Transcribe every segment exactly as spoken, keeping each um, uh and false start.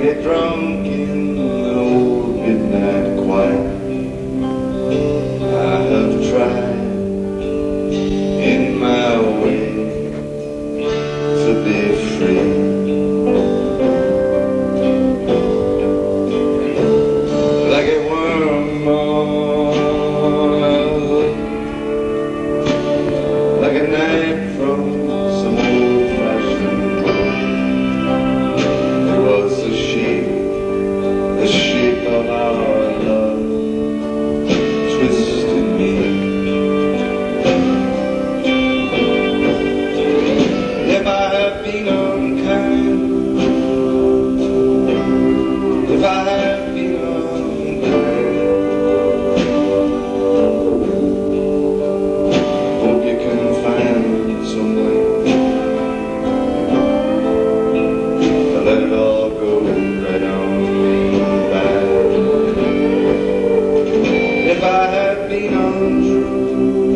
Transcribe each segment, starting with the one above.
get drunk in an old midnight choir. I have tried in my way to be free. Like a worm on a hook, like a knife from some old-fashioned book. It was the shape, the shape of our love twisted me. If I have been unkind, if I have been unkind, hope you can find some way to let it all go right on by. If I have been untrue,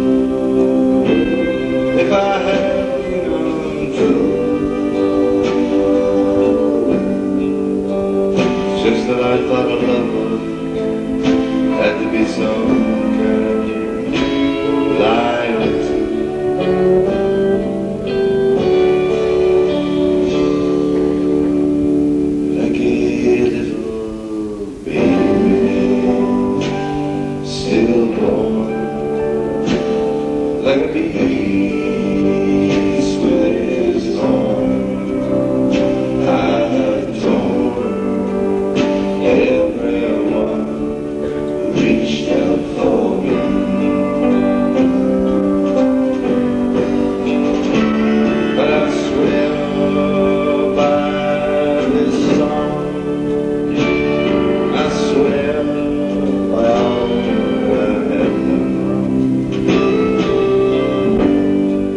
if I have been untrue, it's just that I thought a lover had to be some kind of loyalty. Like a little baby stillborn, like a beast with his horn. I have torn everyone who reached out for me. But I swear by this song, I swear by all I have done.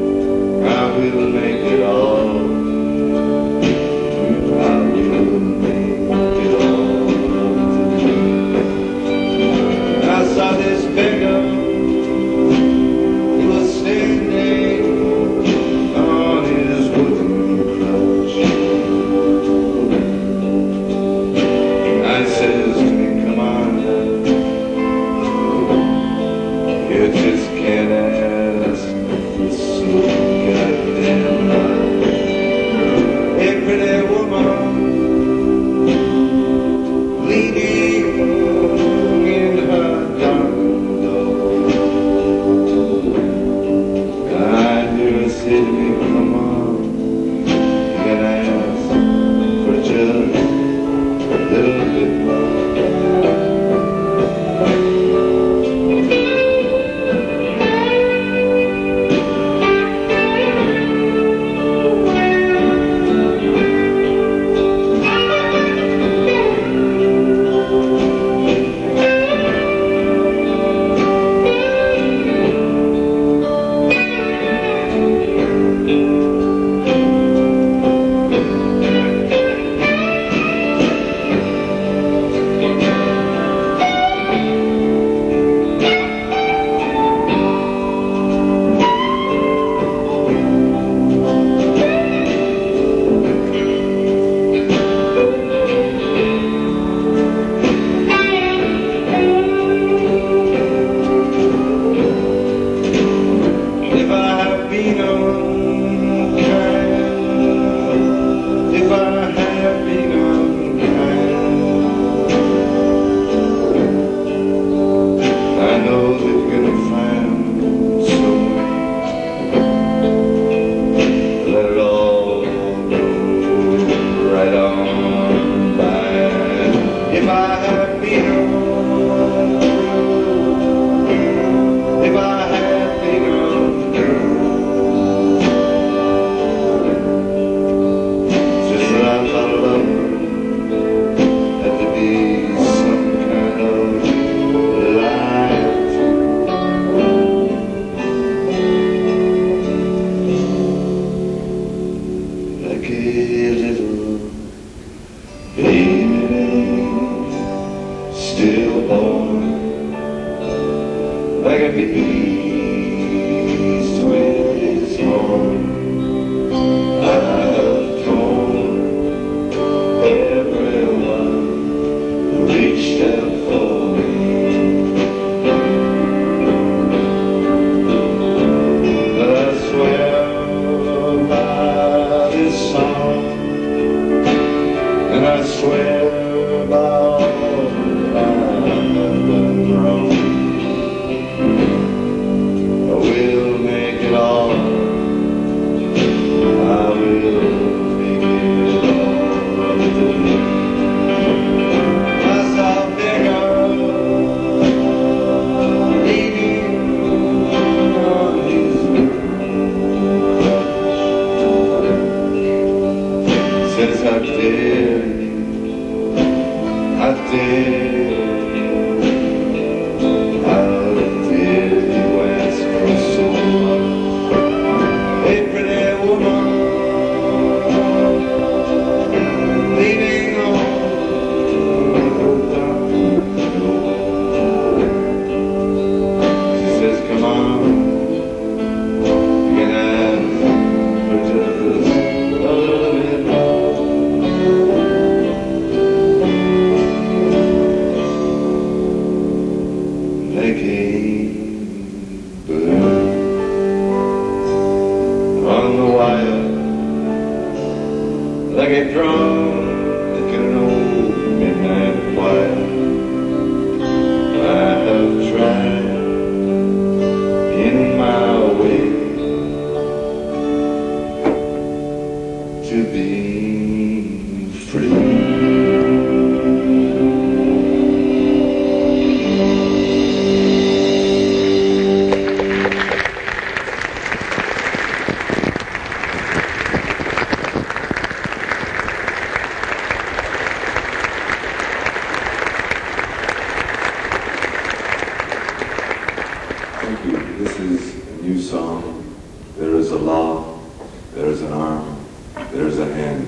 song. There is a law, there is an arm, there is a hand.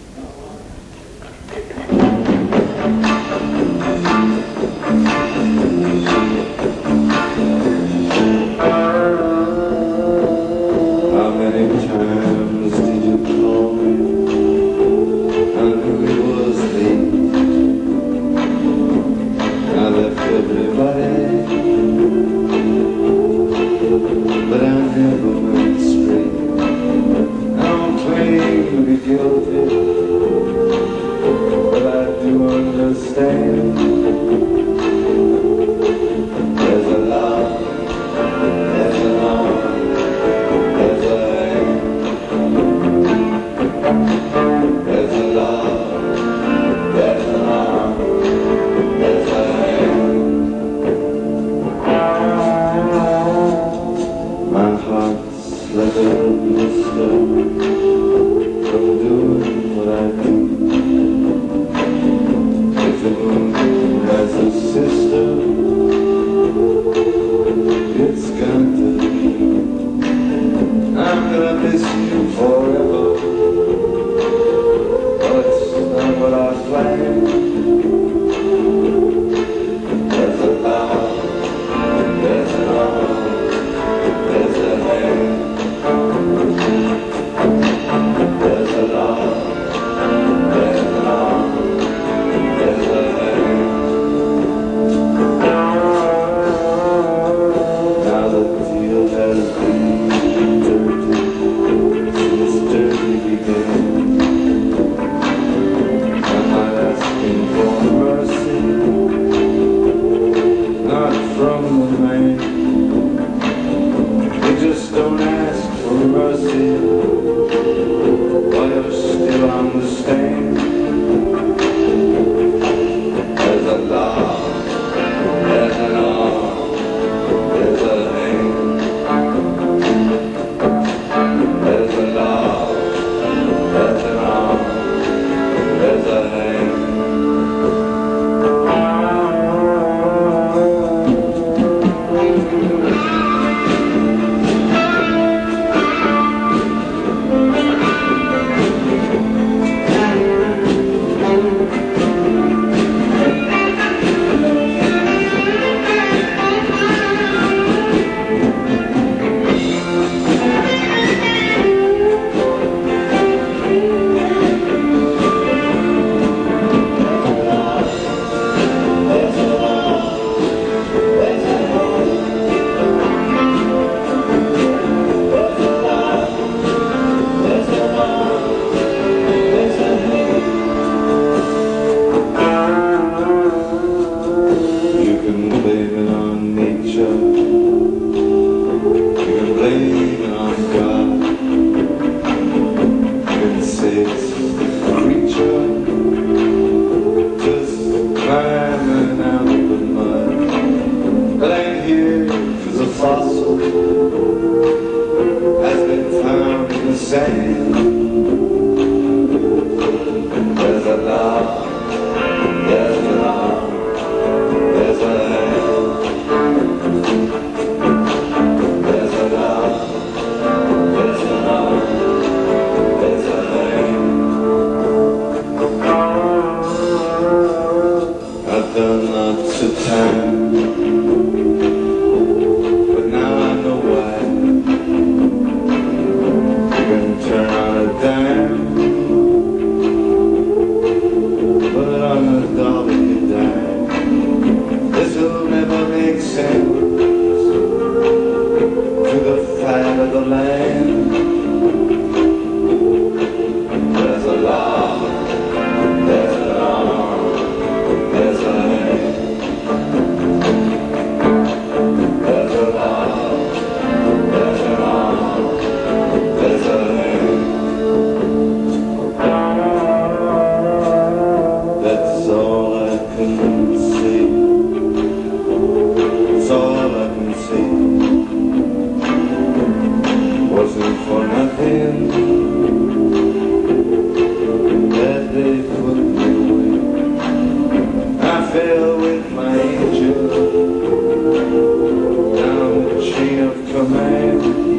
How many times did you call me? I knew it was late. I left everybody, but I never went straight. I don't claim to be guilty, but I do understand. There's a love, there's an arm, there's a hand. There's a love, there's an arm, there's a hand. My heart's like a blister from doing what I do. If the moon has a sister, it's got to be. I'm gonna miss you forever, but it's not what I planned. There's a love, there's an arm, there's a hand. There's a love, there's an arm, there's a hand. Now the deal has been dirty since dirty began. I'm not asking for mercy, not from the man. You just don't ask for mercy while you're still on the stand. There's a law, there's an arm, there's a hand. There's a law, there's an arm, there's a hand. You can blame it on nature, you can blame it on God, you can say it's a creature just climbing out of the mud. But I'm here cause a fossil has been found in the sand. There's a love, there's an arm, there's a hand. There's a love, there's an arm, there's a hand. I've done lots of time, but now I know why. You can turn on a dime, but on a dollar you dime. This'll never make sense to the fat of the land. There's a law, there's an arm, there's a hand. There's a law, there's an arm, there's a hand. That's all I can see. That's all I can see. Wasn't for nothing that they put me away. I fell with my angel down the chain of command.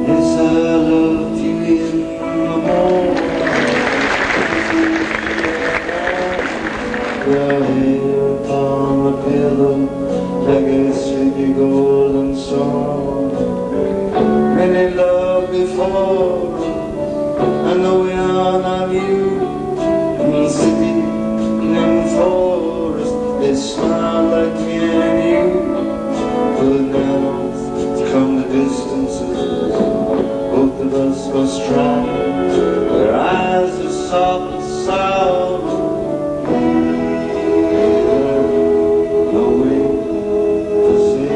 Yes, I loved you in the morning, right here upon the pillow, like a sleepy golden song. Many loved before, I know we are not you. And sitting in the forest, they smile like me and you. But now, come the distances, both of us must try. Their eyes are soft and sour. No way to say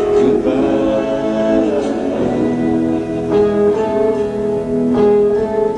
goodbye.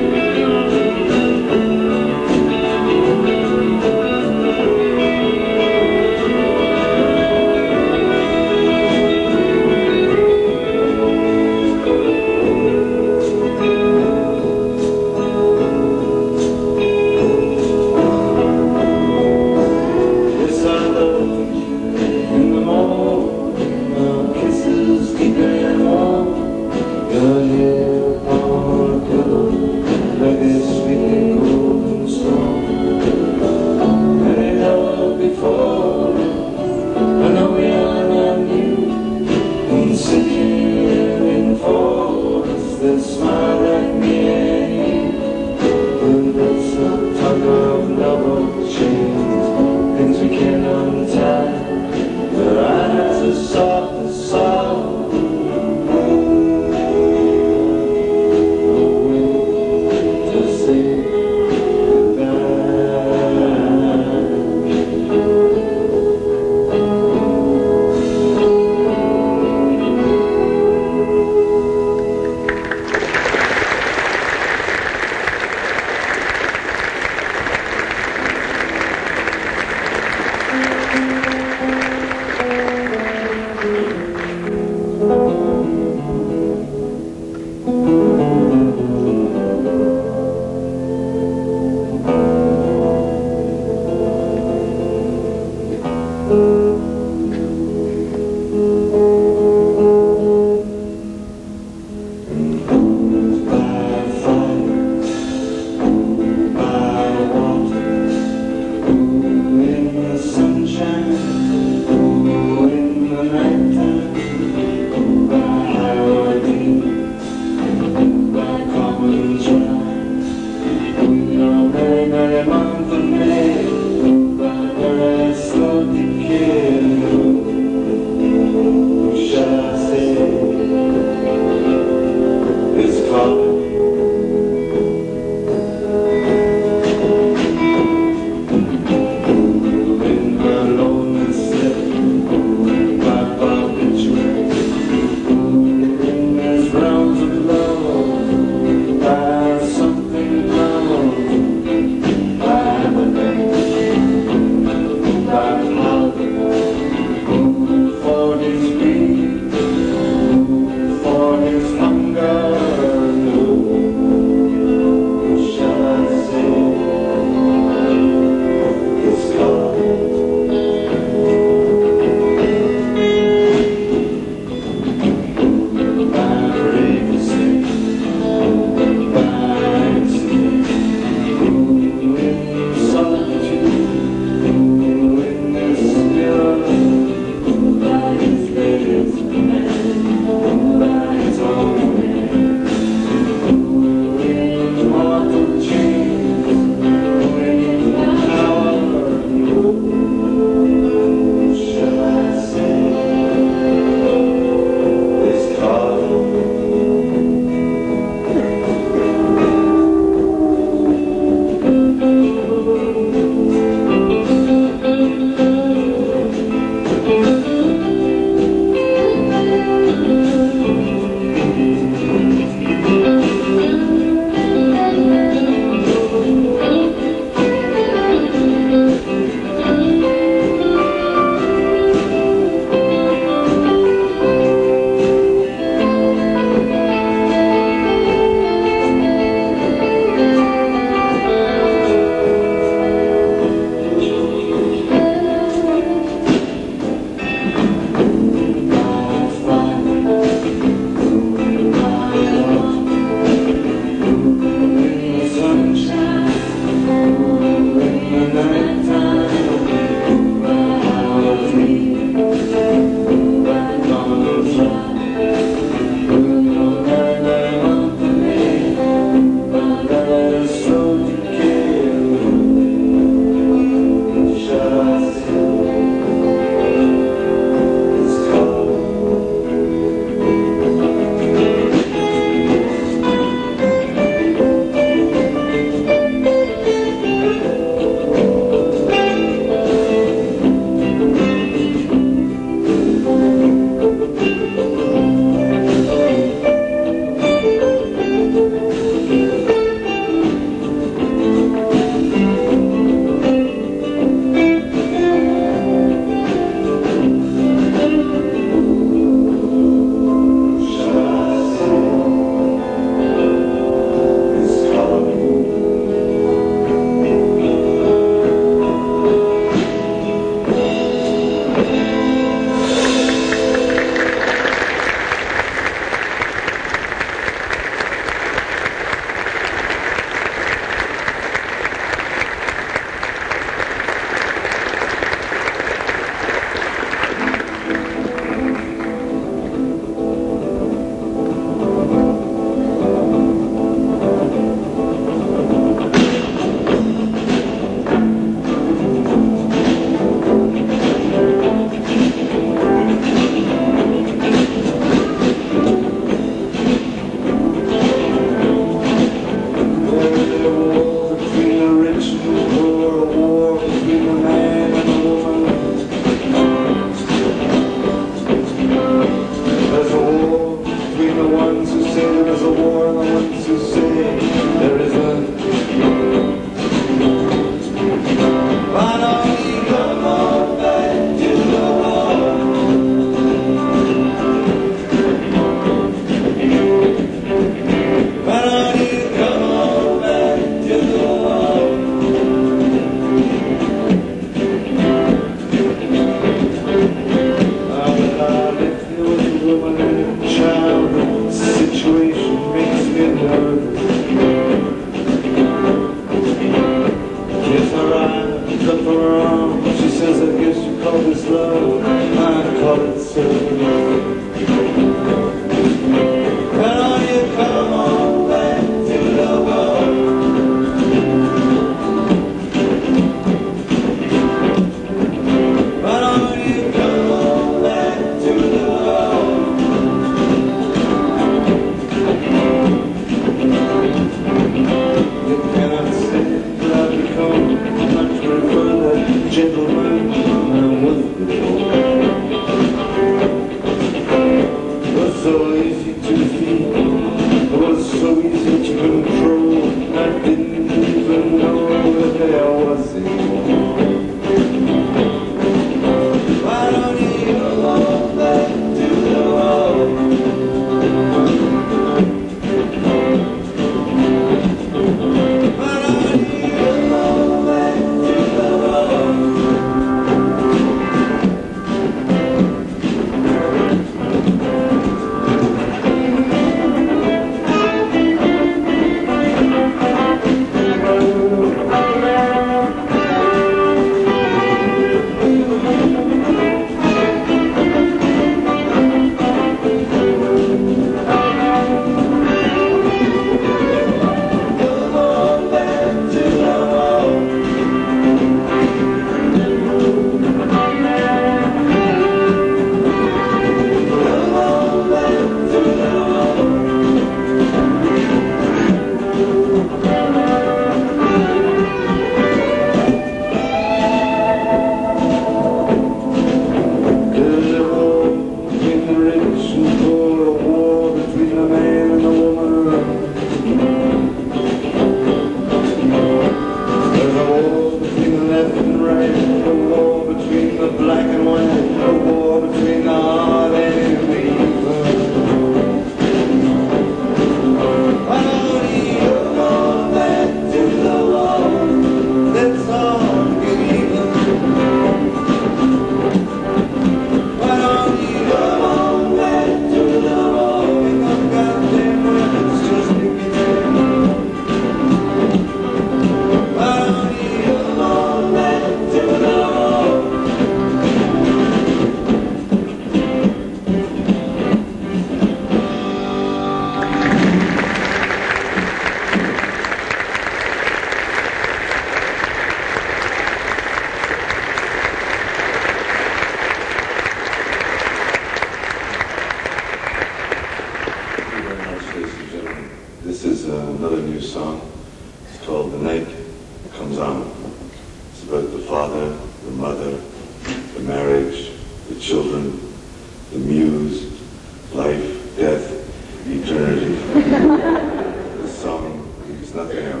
song. It's called The Night Comes On. It's about the father, the mother, the marriage, the children, the muse, life, death, eternity. The song leaves nothing out.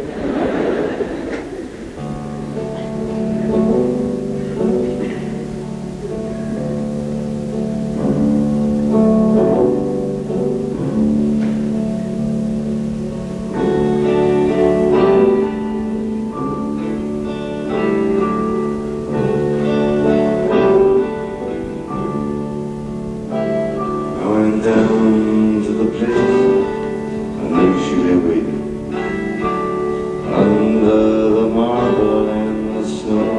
Down to the place I knew she lay waiting under the marble and the snow.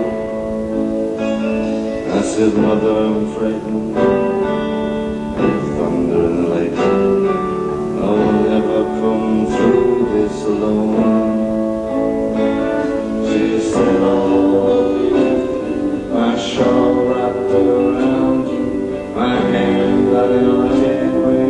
I said, Mother, I'm frightened of thunder and light. I'll never come through this alone. She said, oh, my shawl wrapped around my hand, got in her head.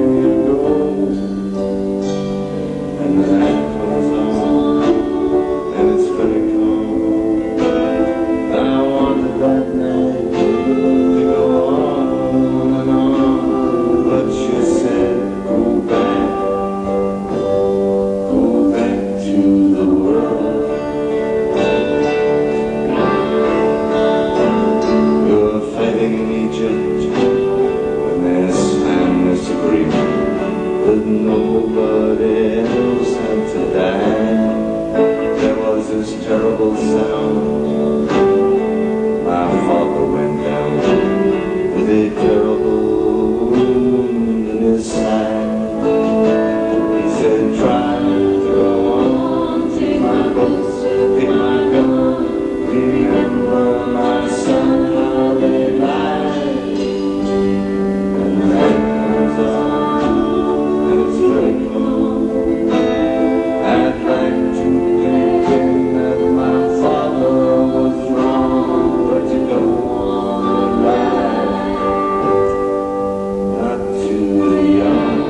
Nobody else had to die. There was this terrible sound. My father went down with a terrible wound in his side. He said, try to go on, take my books, pick my gun, remember my son, how they lied. And the night comes on. I'd like to think that my father was wrong, but to go on and lie, not to the young.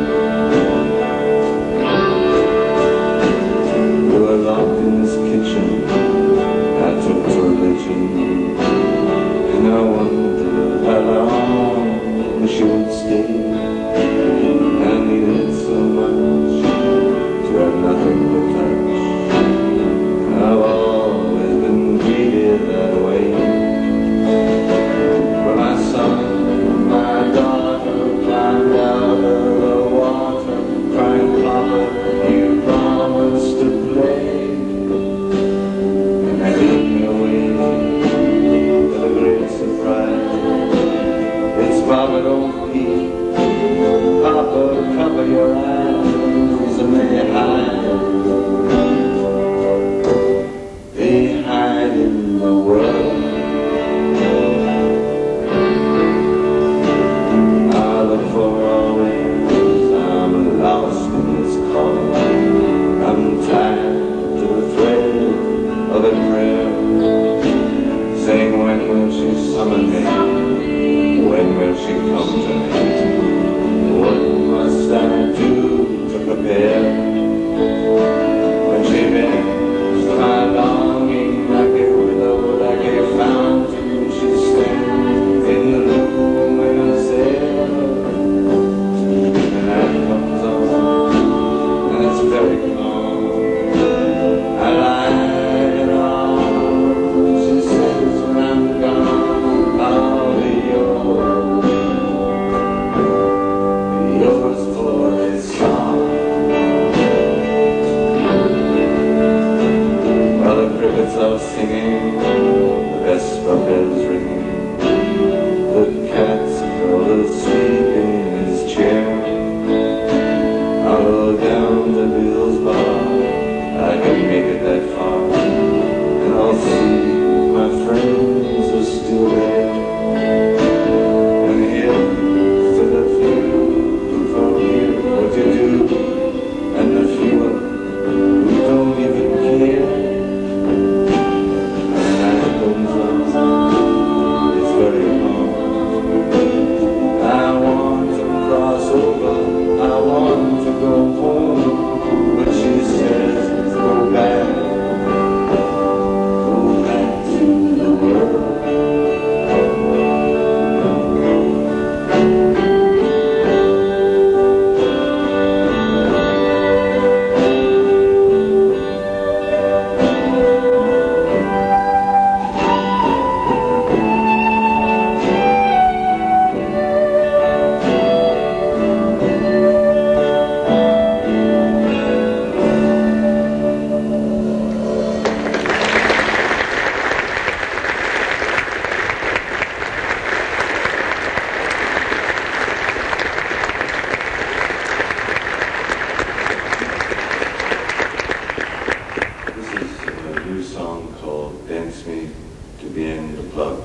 We were locked in this kitchen. I took to religion, and I wondered how long she would stay. I needed so much to have nothing but touch. I've always been treated that way. But my son, my daughter climbed out of the water, crying, Papa, you promised to play. And they took me away with a great surprise. It's Papa, don't peek. Papa, cover your eyes, and they hide. They hide in the world. I look for always, I'm lost in this call. I'm tied to the thread of a prayer, saying, when will she summon me? When will she come to me? What must I do to prepare? When she begs my longing like a willow, like a fountain, she stands in the luminous air. The night comes on, and it's very calm. I lie in her arms. She says, when I'm gone, I'll be yours. Yours for this song. While the crickets are singing, the vesper bells ringing, the cat's curled asleep in his chair. I'll go down to Bill's bar, I can make it that far, and I'll see my friends are still there. And here, to the few from here, what you do, and the few who don't even care. And the night comes on, to the end of love.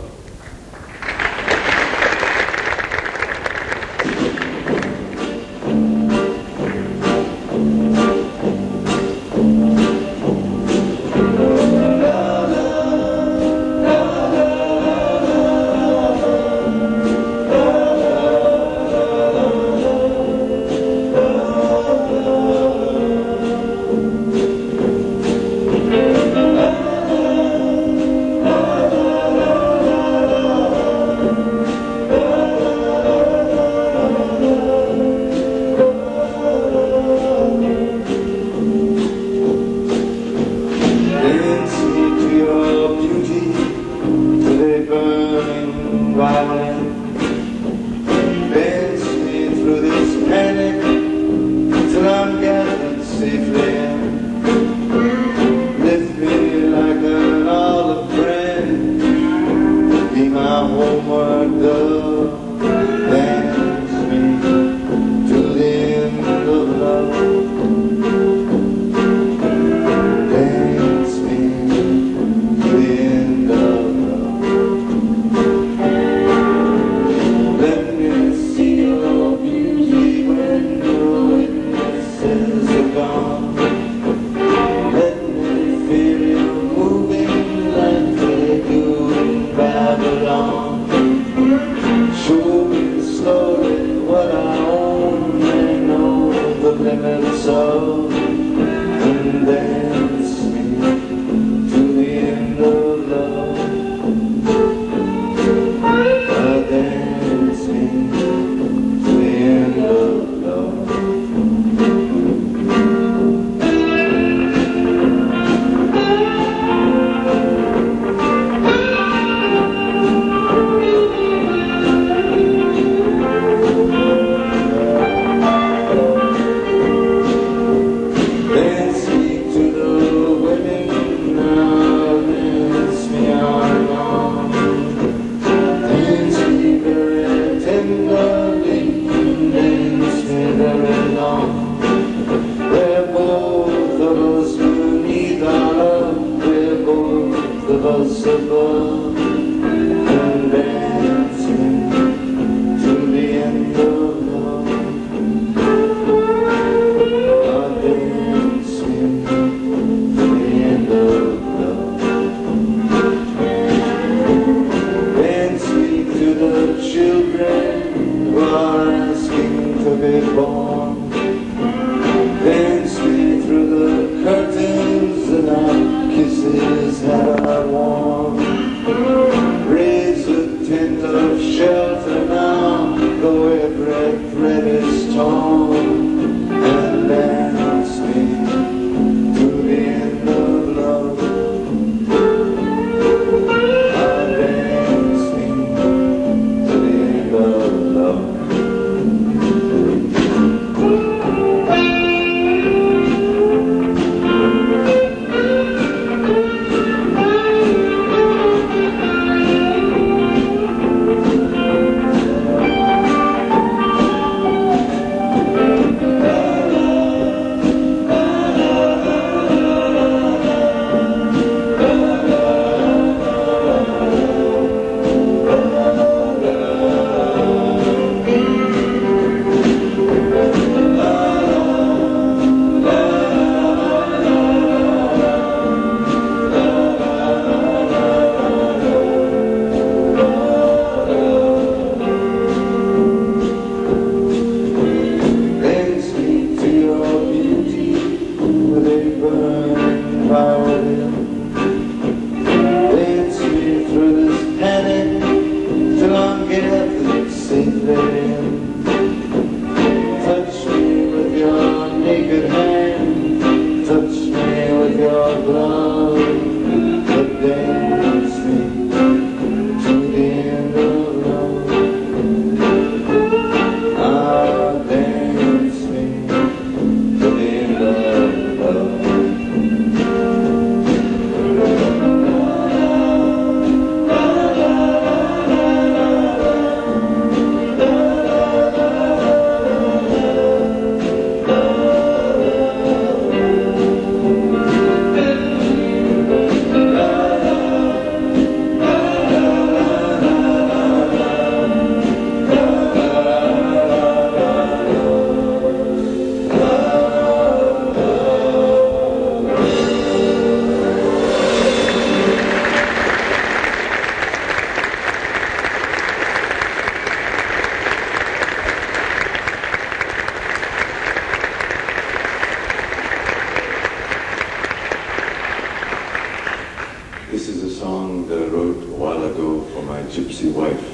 gypsy wife.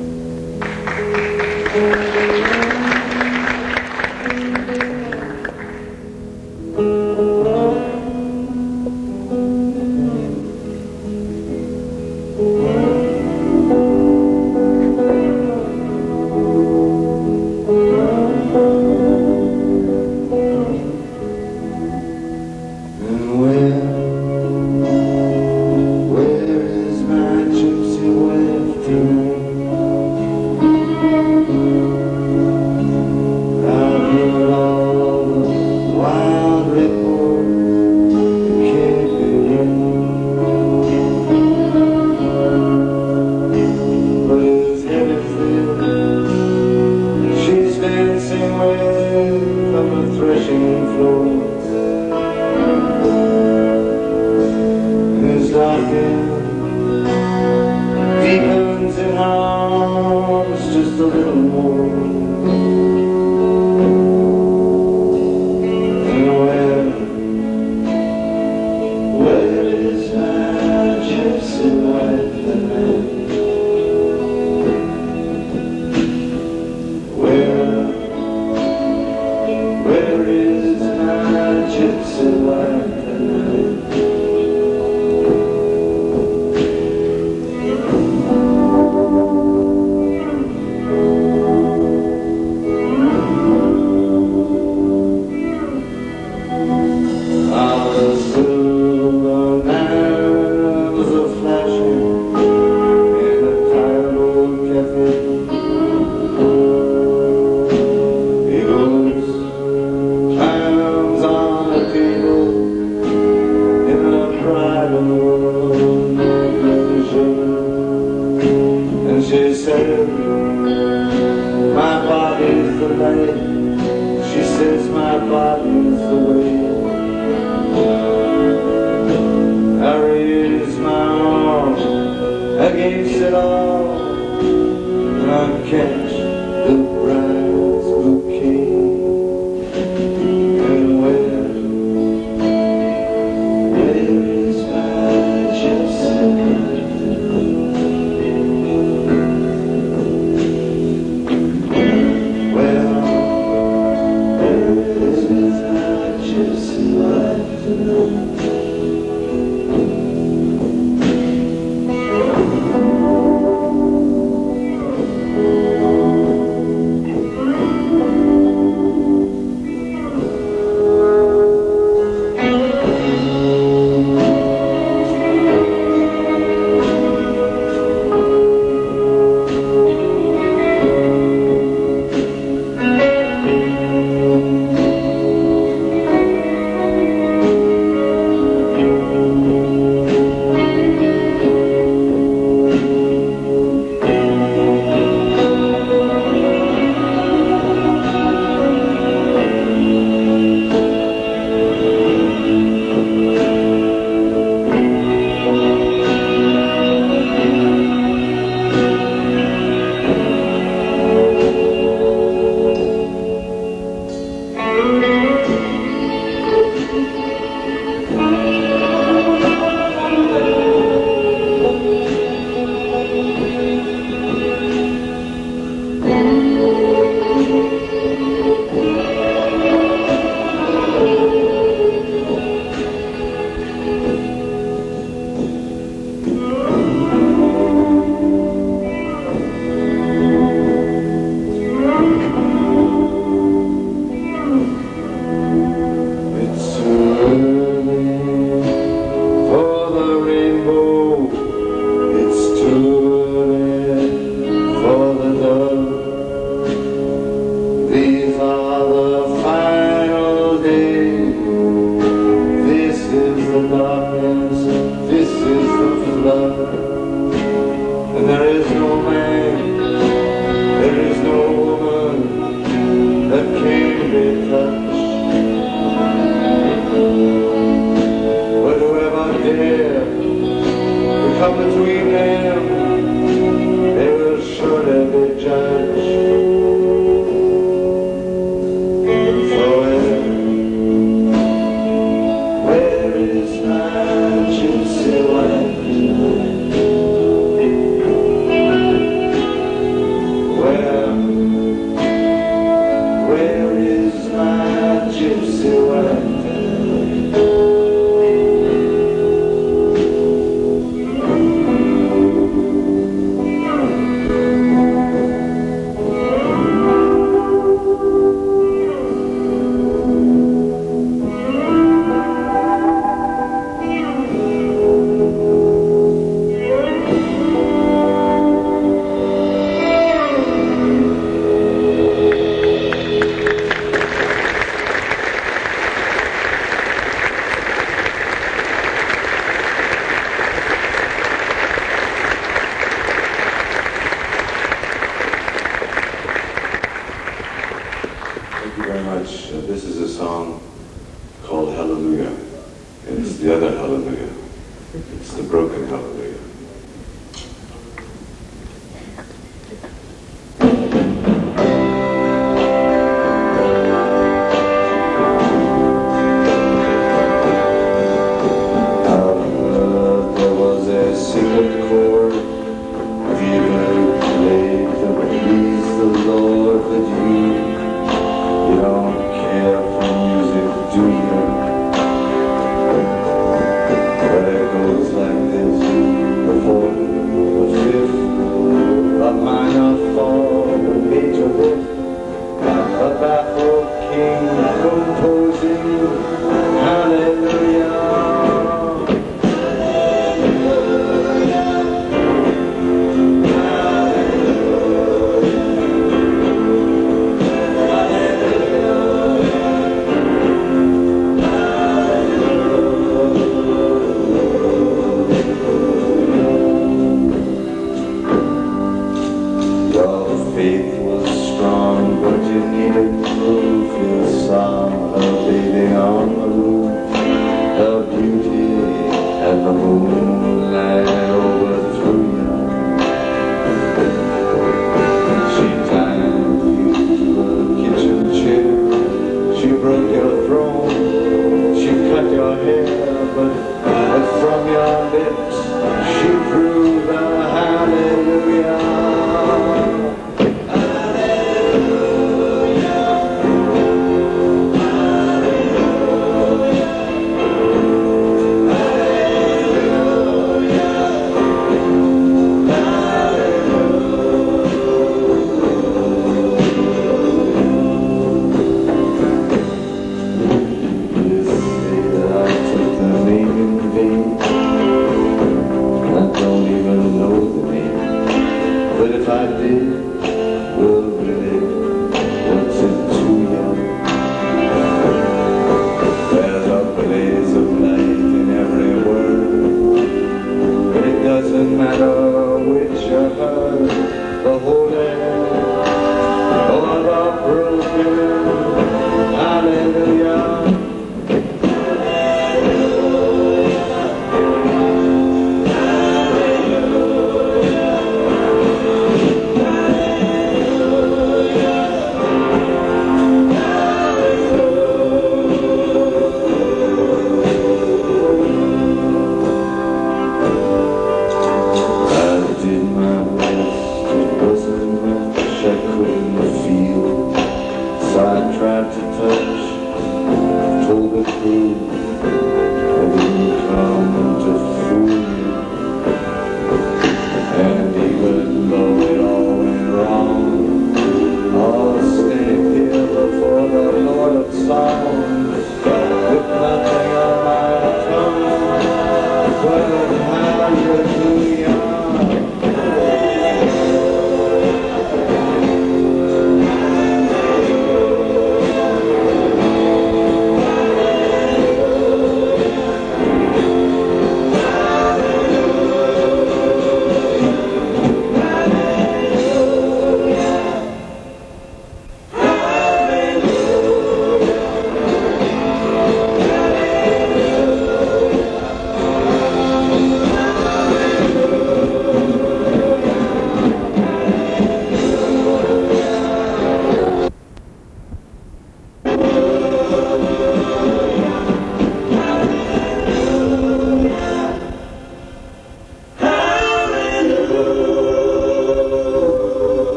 Deepens in arms just a little more. And where, where is my gypsy wife tonight? Where, where is my gypsy wife tonight? She said, my body's the light. She says, my body's the way. I raise my arms against it all, and I catch the bride's bouquet. And where, where is my gypsy wife? And there is no man, there is no woman that can be touched. But whoever dare to come between them, they will surely be judged. So where, where is my is the other hallelujah. It's the broken hallelujah.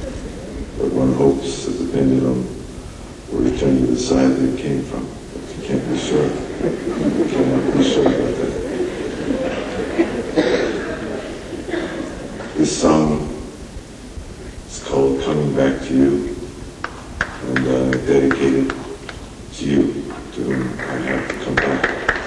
But one hopes that the pendulum will return to the side that it came from. If you can't Can't be sure about that. This song is called Coming Back to You, and uh, dedicated to you, to whom I have to come back.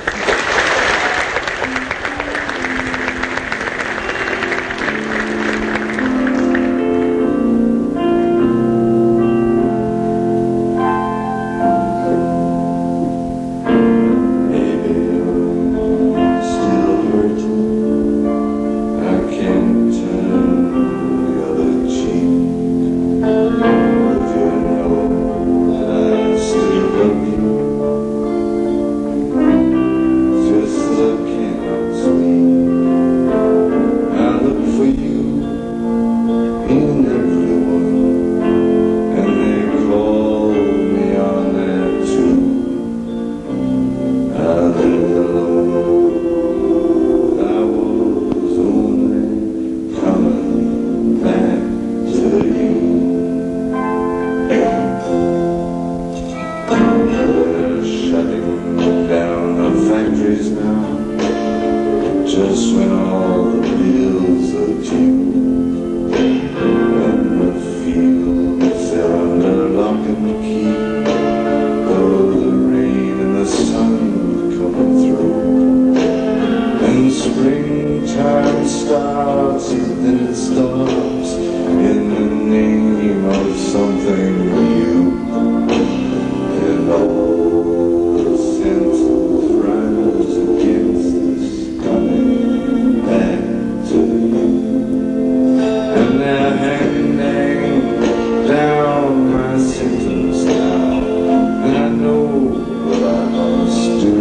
Just when all the wheels are due and the fields are under lock and key, oh, the rain and the sun coming through, and springtime starts and then it stops in the name of something new, and all the sense of rise against this coming back to you. And they're handing down my sentence now, and I know what I must do.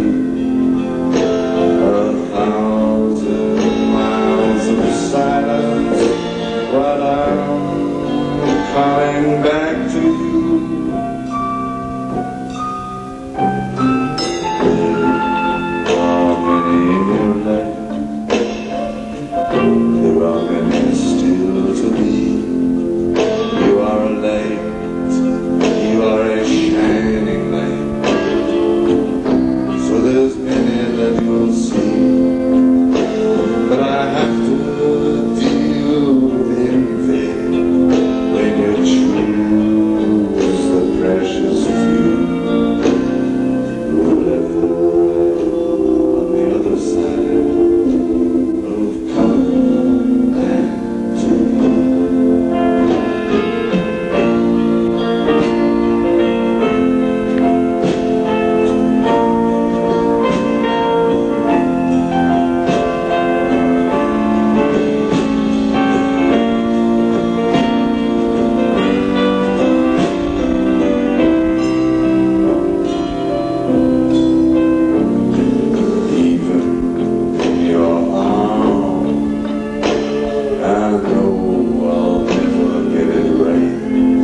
A thousand miles of silence while I'm coming back to you. There are many still to be. You are a light, you are a shining light. So there's many that you'll see, but I have to deal with envy when you choose the precious few who will ever ride on the other side of coming back to you. Even in your arms, I know I'll never get it right.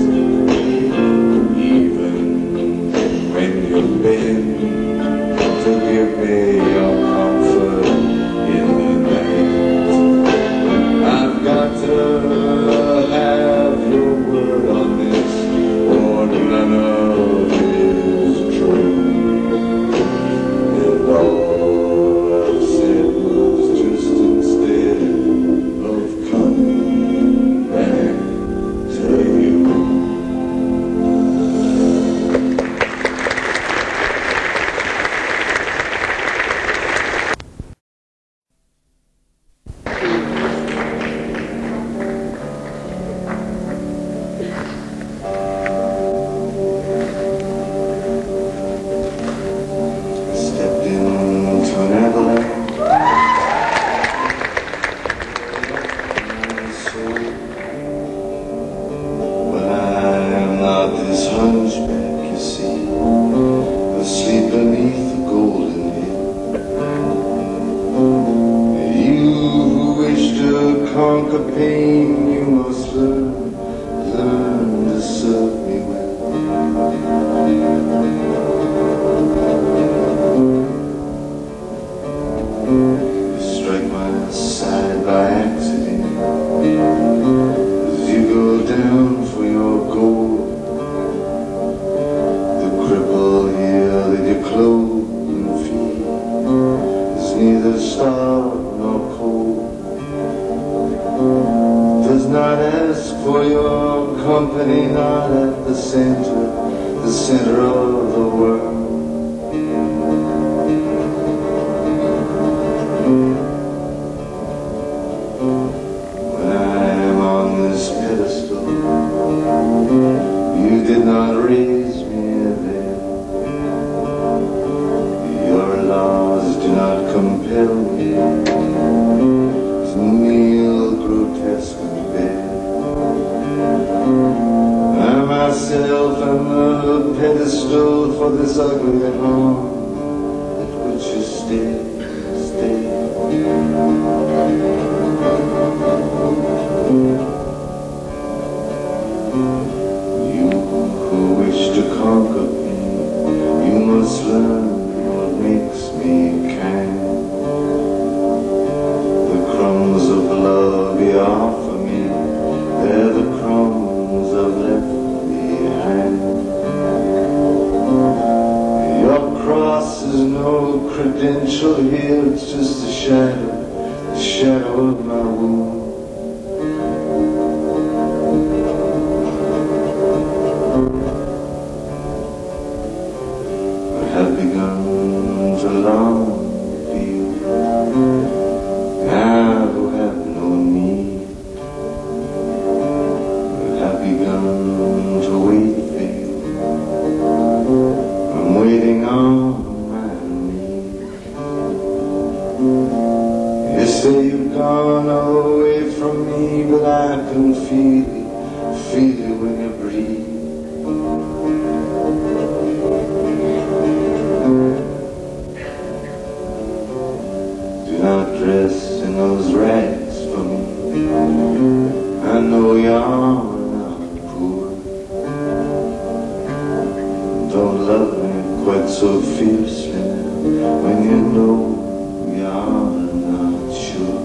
Even when you bend to give me your comfort in the night, I've got to have your word on this, or none of it is true. And all I've said was just instead of coming back to you. company not at the center, the center of the world. When I am on this pedestal, you did not raise me there. Your laws do not compel me to kneel grotesque and bare. I myself am the pedestal for this ugly home at which you stay, stay. You who wish to conquer me, you must learn what makes me kind. The crumbs of love you offer me, they're the crumbs I've left behind. Your cross is no credential here, it's just a shadow, the shadow of my wound. I have begun to long for you, now who have known me. I have begun to wait for you, I'm waiting on my knees. You say you've gone away from me, but I can feel it, feel it when you breathe. Do not dress in those rags for me, I know you're not poor. Don't love me quite so fiercely now, when you know you're not sure.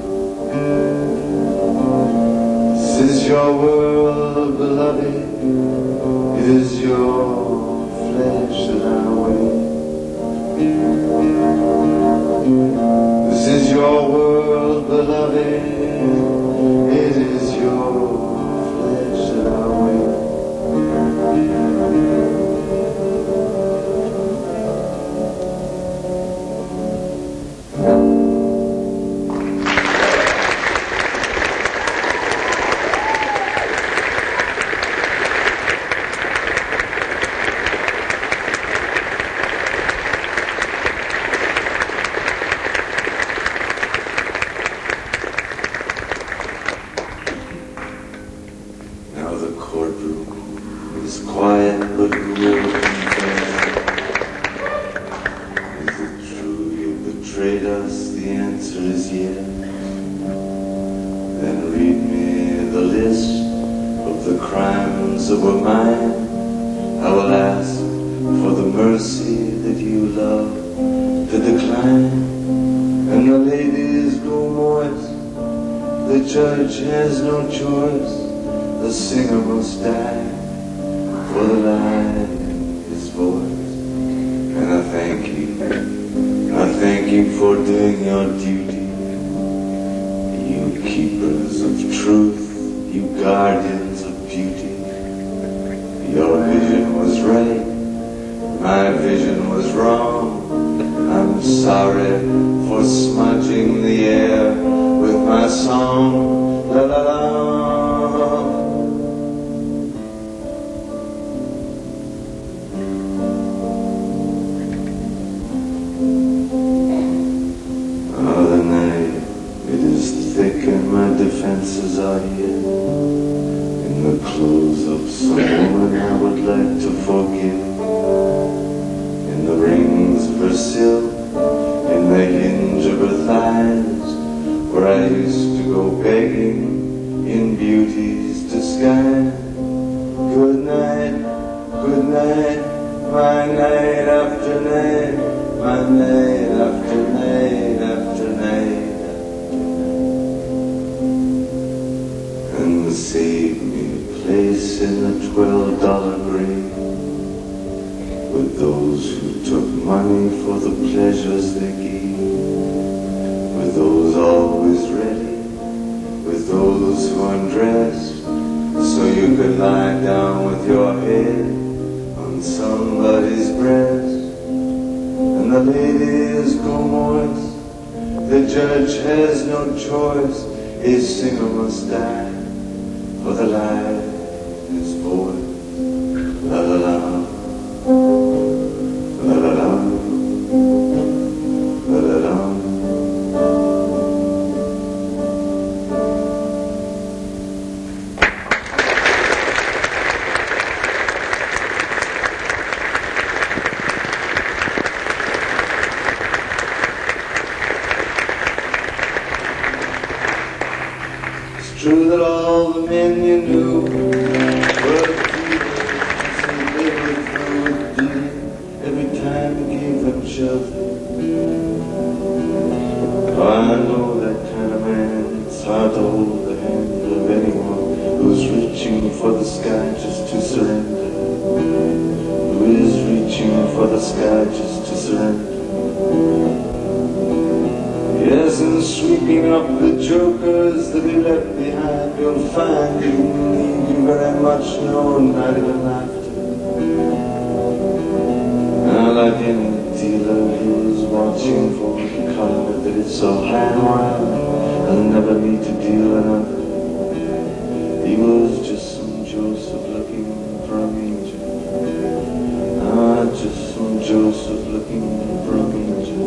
This is your world, beloved, it is your flesh that I wear. This is your world, beloved, it is your flesh that I wear. Now the courtroom is quiet but real and fair. Is it true you betrayed us? The answer is yes. Then read me the list of the crimes that were mine. I will ask for the mercy that you love to decline. And the ladies go moist, the judge has no choice. The singer must die for the lie in his voice. And I thank you, I thank you for doing your duty. You keepers of truth, you guardians of beauty. Your vision was right, my vision was wrong. I'm sorry for smudging the air with my song. La la la. My defenses are here in the clothes of some woman I would like to forgive, in the rings of her silk, in the hinge of her thighs, where I used to go begging in beauty's disguise. Good night, good night, my night after night, my night after night after night. And save me a place in the twelve dollar grave with those who took money for the pleasures they gave, with those always ready, with those who undressed so you could lie down with your head on somebody's breast. And the ladies go moist, the judge has no choice, his singer must die, for the life is void. La la la, la la la, la la la. True that all the men you knew were thieves and they were through with dealing every time you gave them shelter. Oh, I know that kind of man. It's hard to hold the hand of anyone who's reaching for the sky just to surrender. Who is reaching for the sky just to surrender. Yes, and sweeping up the jokers that he left behind, you'll find he didn't leave you very much, no, not even laughter. Now, like any dealer, he was watching for the card that is so high and wild, I'll never need to deal another. He was just some Joseph looking for a angel. Ah, just some Joseph looking for a angel.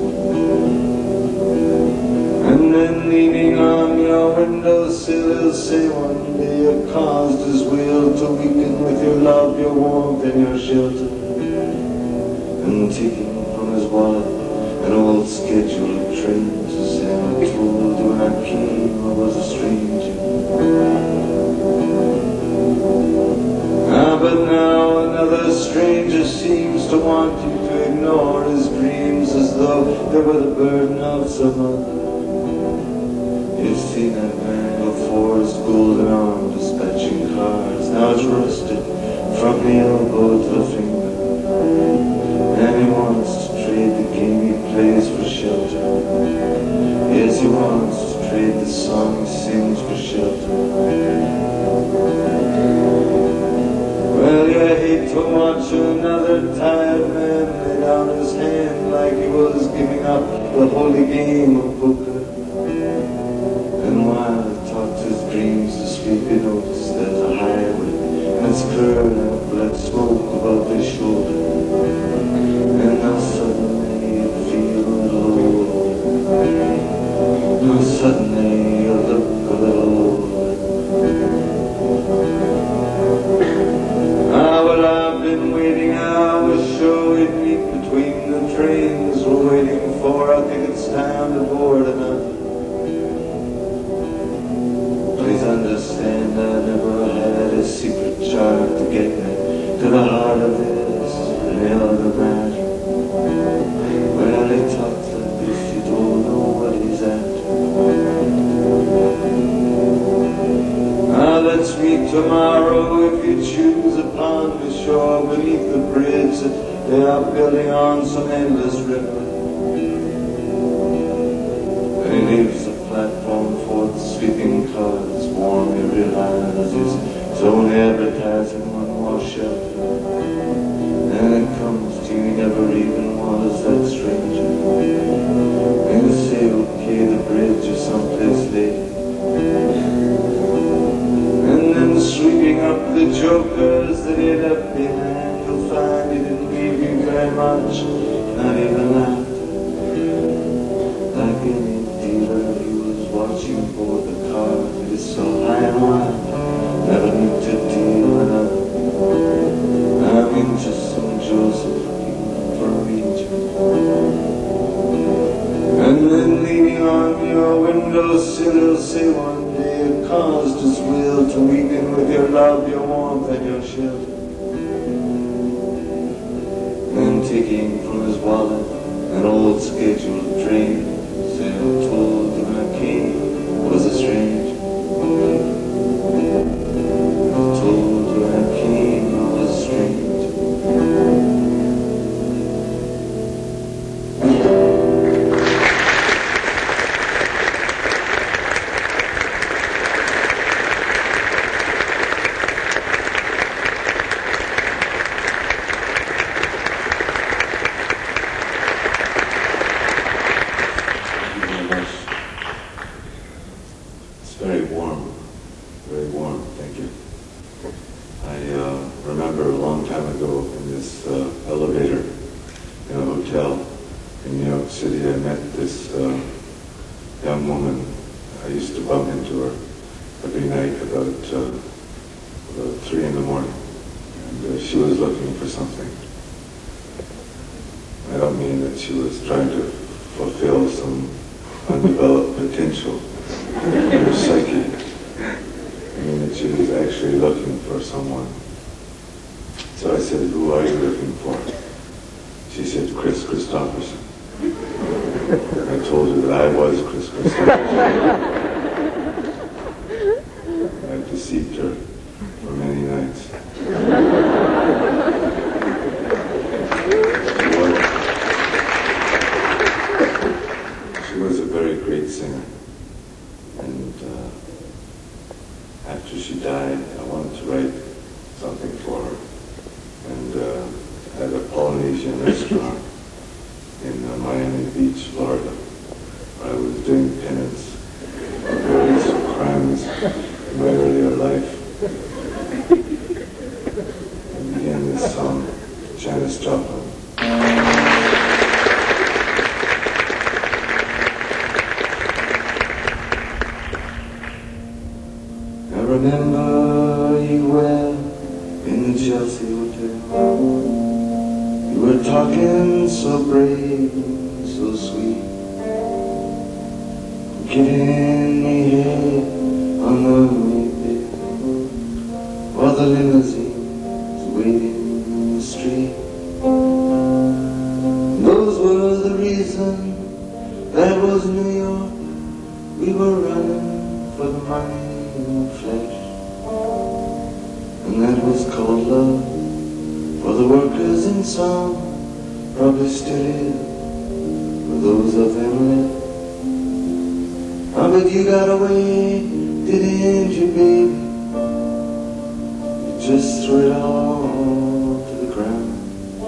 And then leaning on your windowsill, he'll say one day you caused his will to weaken with your love, your warmth, and your shelter. And taking from his wallet an old schedule of trains to say, I told you when I came I was a stranger. Ah, but now another stranger seems to want you to ignore his dreams as though they were the burden of some other. You've seen that man before, his golden arm dispatching cars. Now it's rusted from the elbow to the finger. And he wants to trade the game he plays for shelter. Yes, he wants to trade the song he sings for shelter. Well, you hate to watch another tired man lay down his hand like he was giving up the holy game of poker. And while he talks his dreams to sleep, he notices there's a highway, and it's curling and black smoke above his shoulder. And now suddenly you feel a little old. Now suddenly you look a little old. Ah, well, I've been waiting, I was sure we'd meet between the trains we're waiting for. I think it's time to board another. Please understand I never had a secret chart to get me to the heart of this nail of the matter. Well, he talks like this, you don't know what he's after. Now let's meet tomorrow if you choose upon the shore beneath the bridge that they are building on some endless river. And he leaves the platform for the sweeping cars. Warm, he realizes his own advertising one more shelter. And it comes to you, never even was that stranger. And you say, okay, the bridge or someplace later. And then sweeping up the jokers that he left behind, you'll find he didn't leave you very much, not even laughter. Like any dealer, he was watching for the car that is so high and wide, never need to deal another. I mean, just some Joseph looking for a angel. And then leaning on your windowsill, he'll say one day it caused his will to weaken with your love, your warmth, and your shelter. And taking from his wallet an old scheduled train, say I told you when I came was a stranger. I told you when I came I was a stranger. city, I met this uh, young woman. I used to bump into her every night about, uh, about three in the morning. And uh, she was looking for something. I don't mean that she was trying to fulfill some undeveloped potential in her psyche. I mean that she was actually looking for someone. So I said, who are you looking for? She said, Chris Christopherson. I told her that I was Chris Christopherson. I deceived her for many nights. She was, she was a very great singer. And uh, after she died, I wanted to write something for her. And uh, at a Polynesian restaurant in uh, Miami Beach, Florida, where I was doing penance for various crimes in my earlier life. And began this song, Janis Joplin. I remember you well in the Chelsea Hotel. You were talking so brave, so sweet, getting me here on the Mayfair, while the limousines waiting in the street. Those were the reasons. That was New York. We were running for the money and the flesh, and that was called love. For the workers in song probably still is, for those of them left. Oh, but you got away, didn't you, baby? You just threw it all to the ground.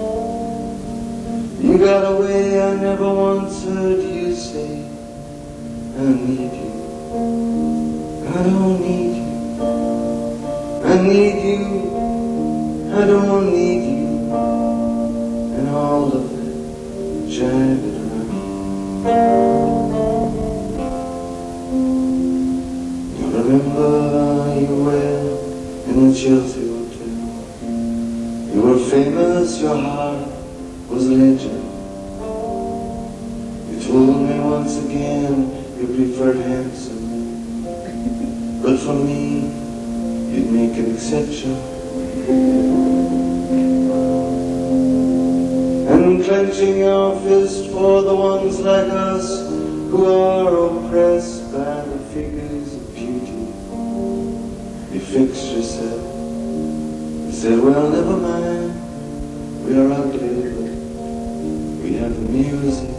You got away, I never once heard you say, I need you, I don't need you, I need you, I don't need you, and all of that jagged around. I remember you well in the Chelsea Hotel. You were famous, your heart was a legend. You told me once again you preferred handsome men, but for me you'd make an exception. And clenching your fist for the ones like us who are oppressed by the figures of beauty, you fixed yourself. You said, well, never mind, we are ugly, but we have the music.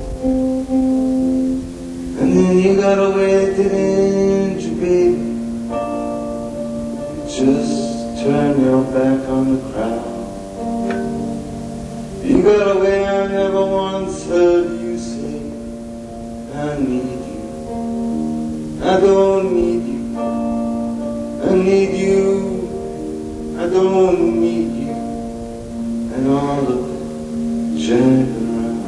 And then you got away, didn't you, baby? You just turned your back on the crowd. You got away, I never once heard you say, I need you, I don't need you, I need you, I don't need you, and all of it jagged around.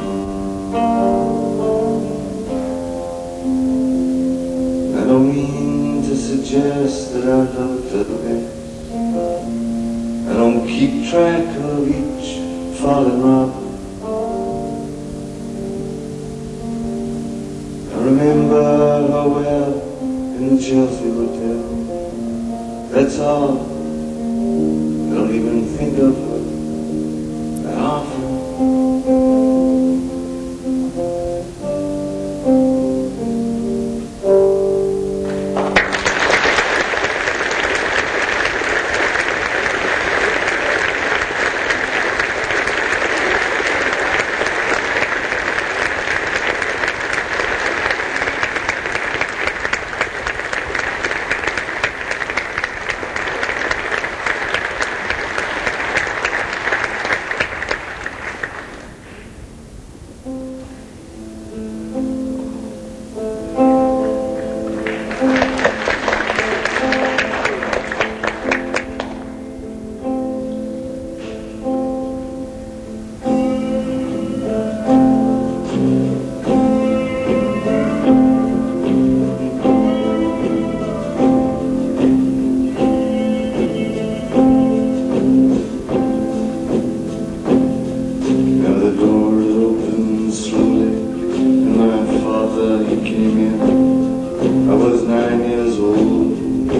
I don't mean to suggest that our love to the best. I don't keep track of each fallen rock. I remember her well in the Chelsea Hotel. That's all. I don't even think of her that often. father, he came in. I was nine years old.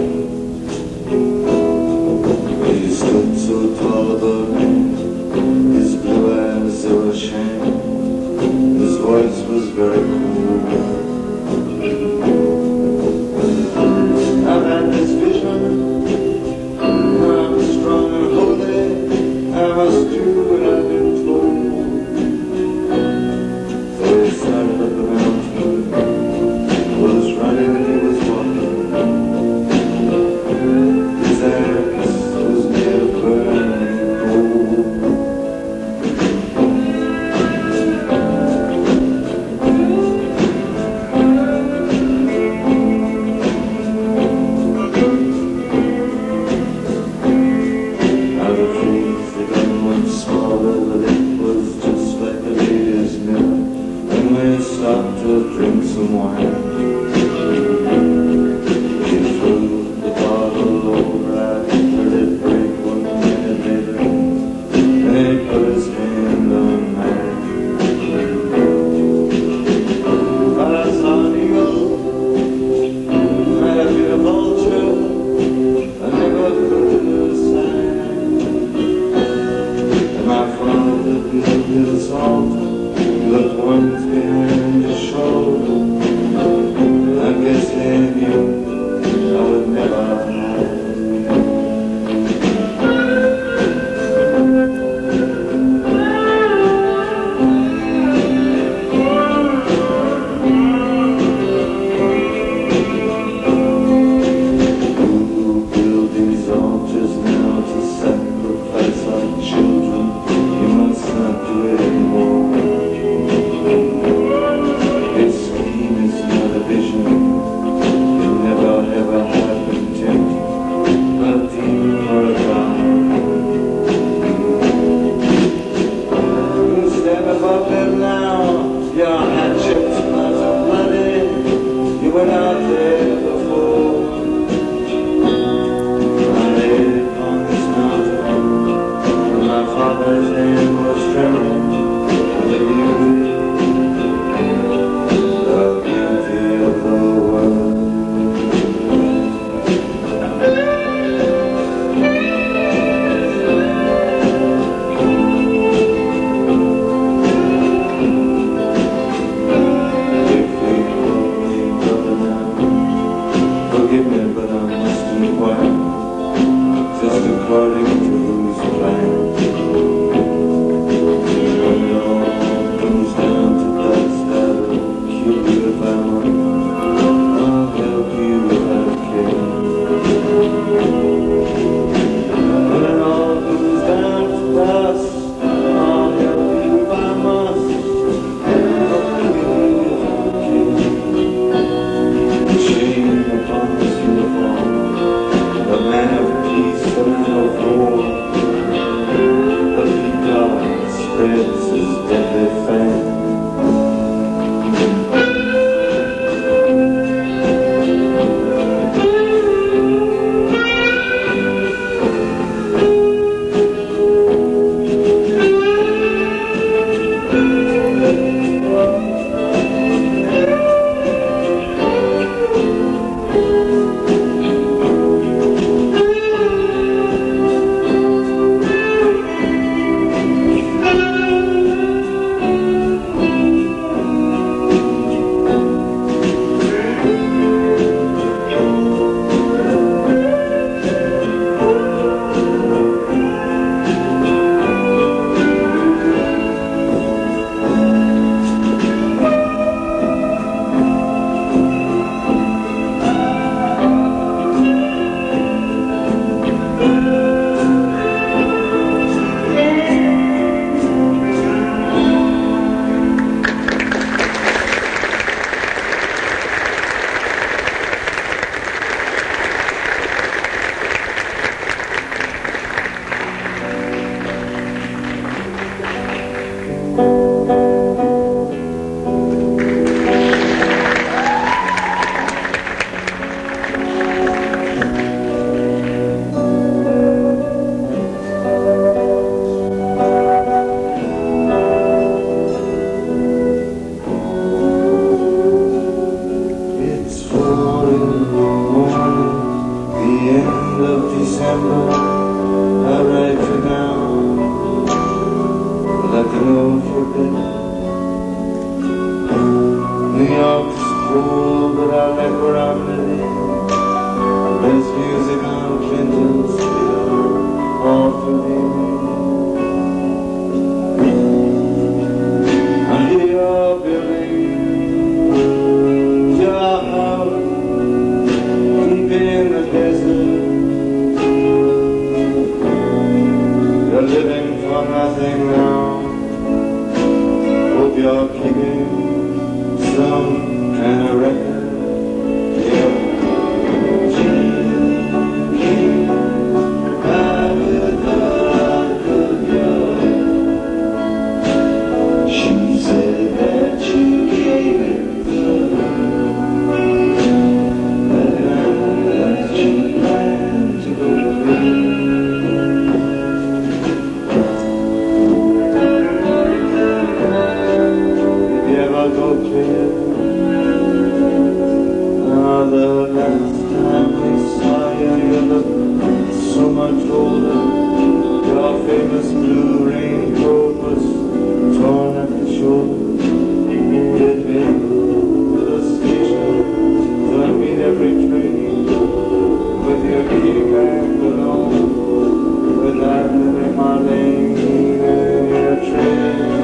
He stood so tall above me, his blue eyes, they were shining. His voice was very cool. I've had this vision, I'm strong and holy, I must do what I've been told. So he started up the mountain, was running and he was walking. His axe was made of burning gold. Now the trees, they got much smaller, but it was just like a lady's mirror. When we stopped to drink some wine, he threw the bottle over, I heard it break one minute later, and he put his hand on mine. I saw an eagle, and I feel a vulture, I never heard a sign. And my father built his altar, looked once behind his shoulder. some kind of record. Yeah. Jean came by with a lot of young. She said that you gave it to her, that you planned to go with. Now the last time we saw you, you looked so much older. Your famous blue raincoat was torn at the shoulder. You'd been to the station to meet every train with your key back alone, without living Marlene in your train.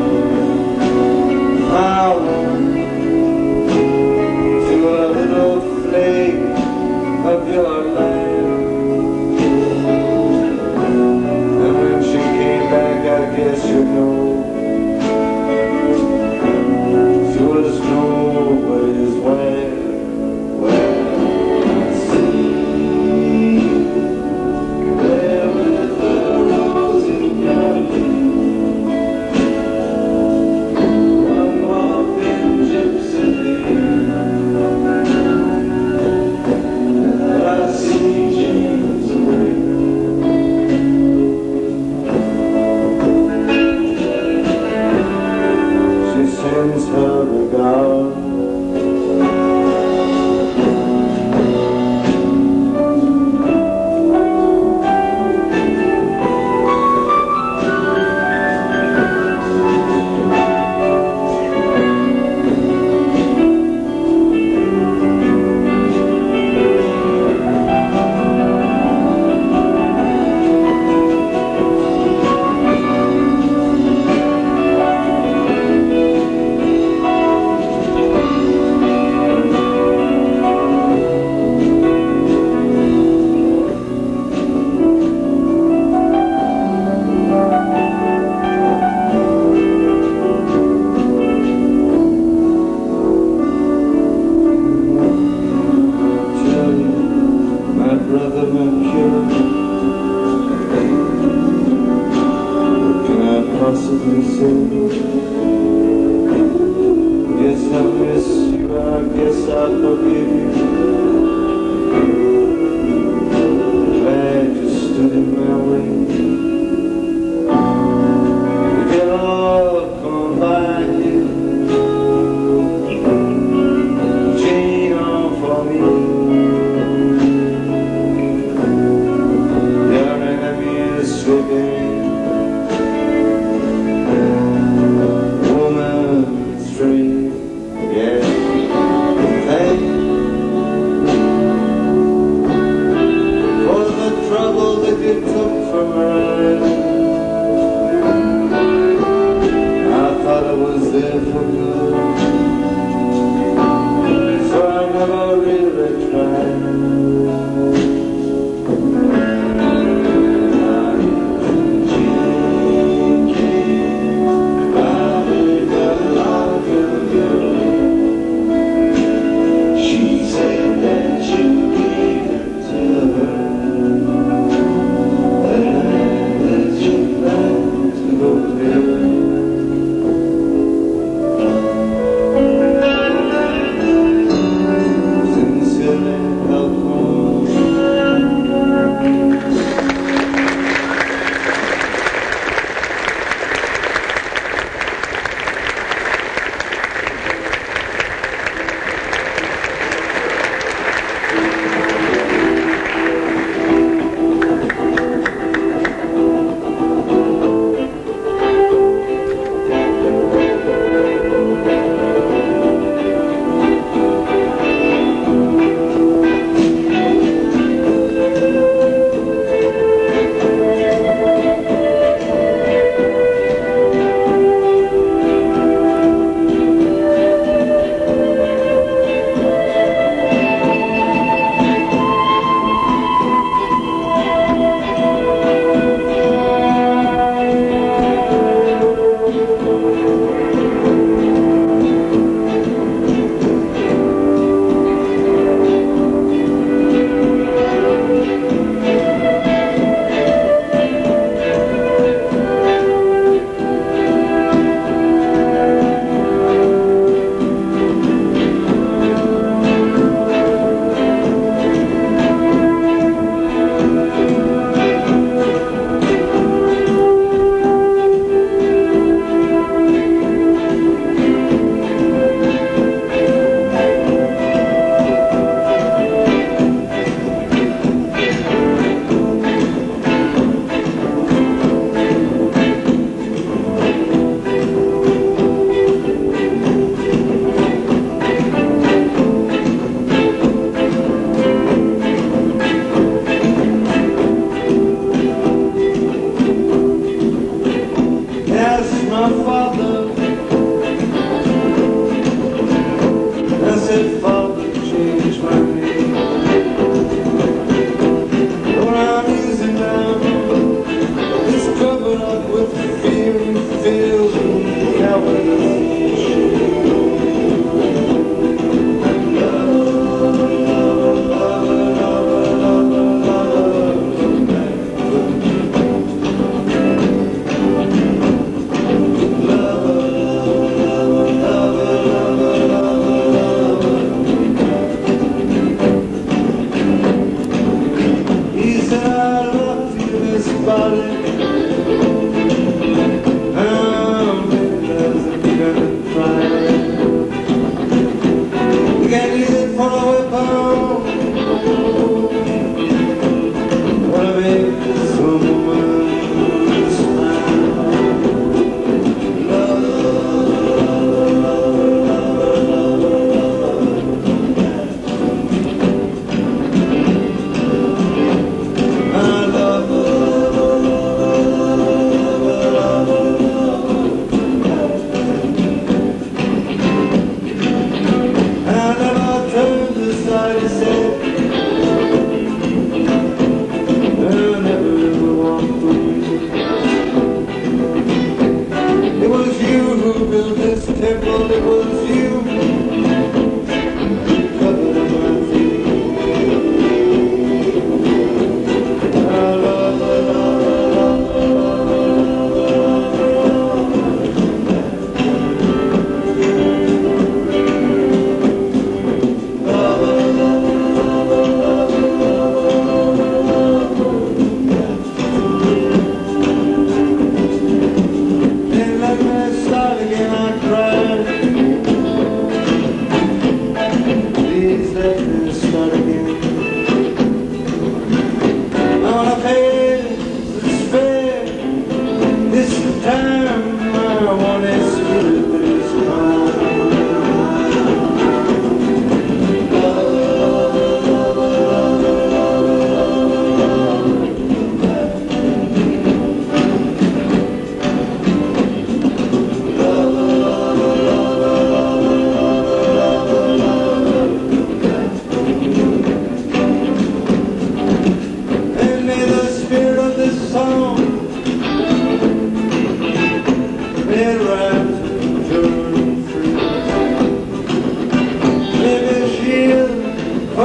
Of your life, and when she came back, I guess you know, she was nobody's wife. Well, I see there with the rose in your leaf, one more thin gypsy. Sends her regard. Brother Mercury, what can I possibly say? Yes, I miss you, I guess I'll forgive you. Glad you stood in my way. If you're all come by here, Jane on for me. Woman straight, yeah. Thank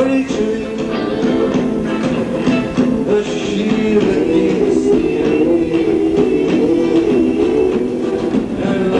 reaching the shield that needs the and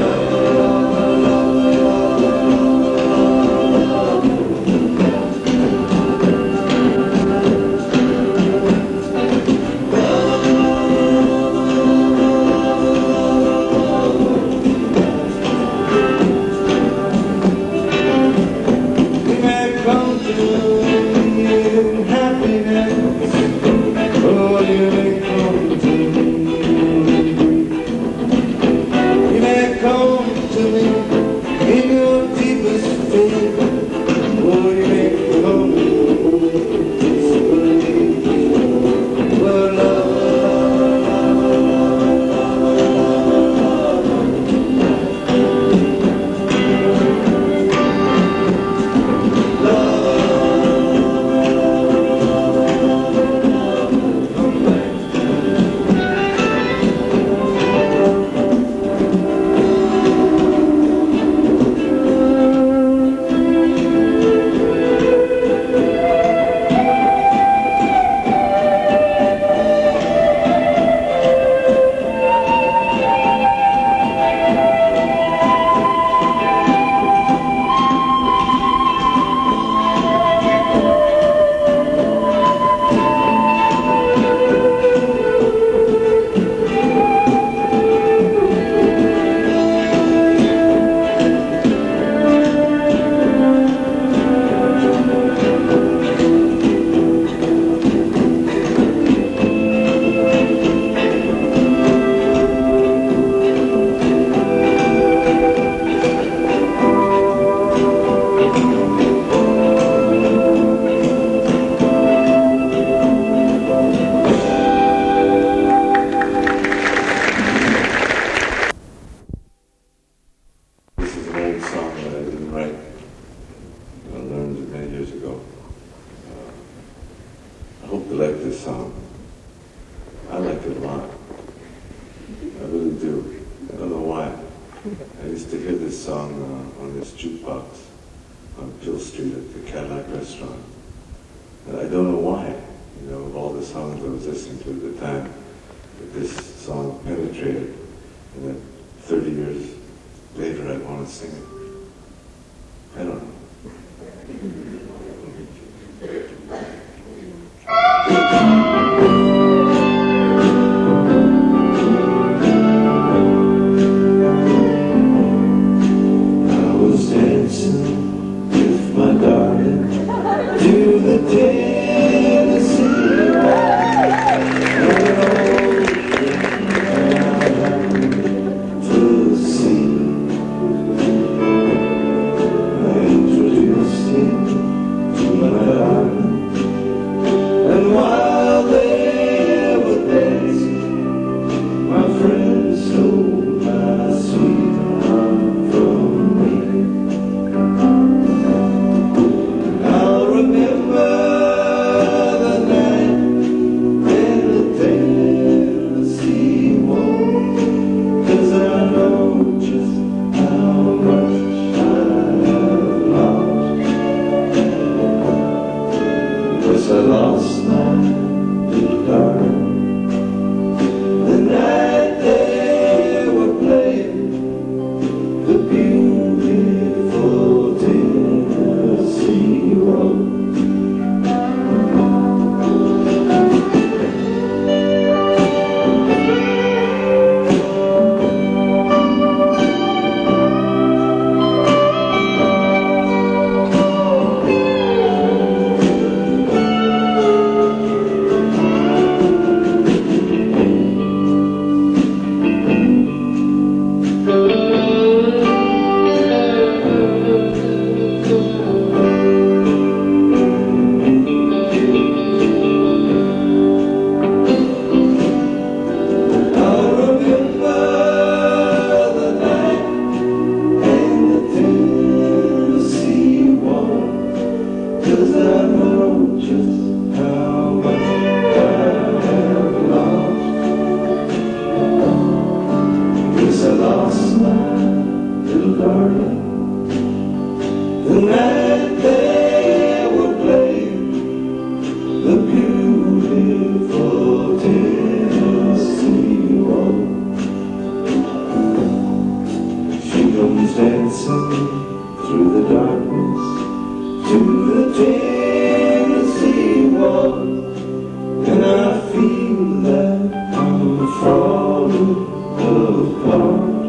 to the Tennessee walls, and I feel like I'm falling apart,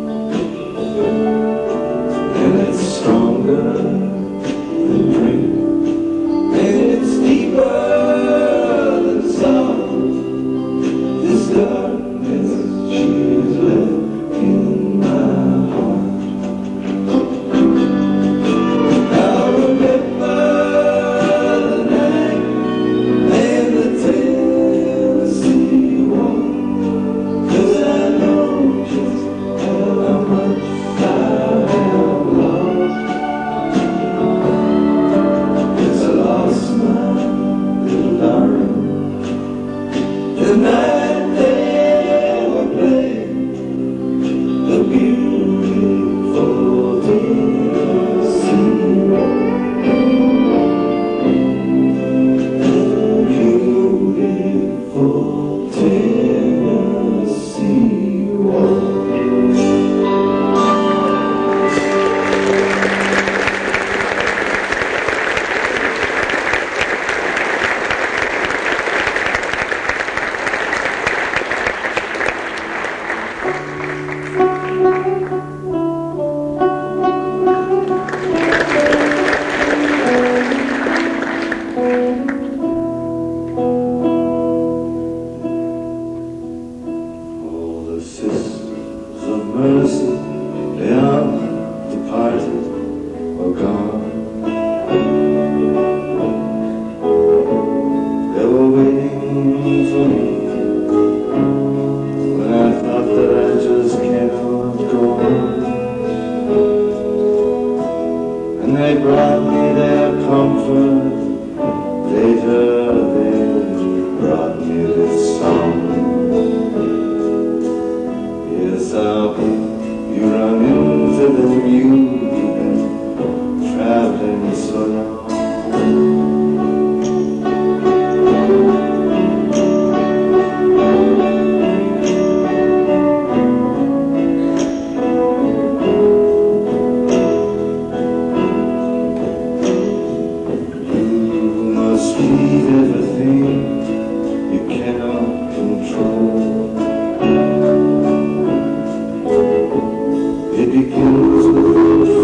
and it's stronger than drink, and it's deeper than song. This darkness she's left in my heart. I remember the night and the Tennessee walk, 'cause I know just how much I have lost. 'Cause I lost my little darling the night they were playing the beautiful Tennessee walk. The beautiful Tennessee walk. All the sisters of mercy, they are departed or gone. They were waiting for me when I thought that I just cannot go on. And they brought me their comfort. Later they brought me this song. Yes, I hope you run into them. You've been traveling so long. Sweet everything you cannot control. It begins with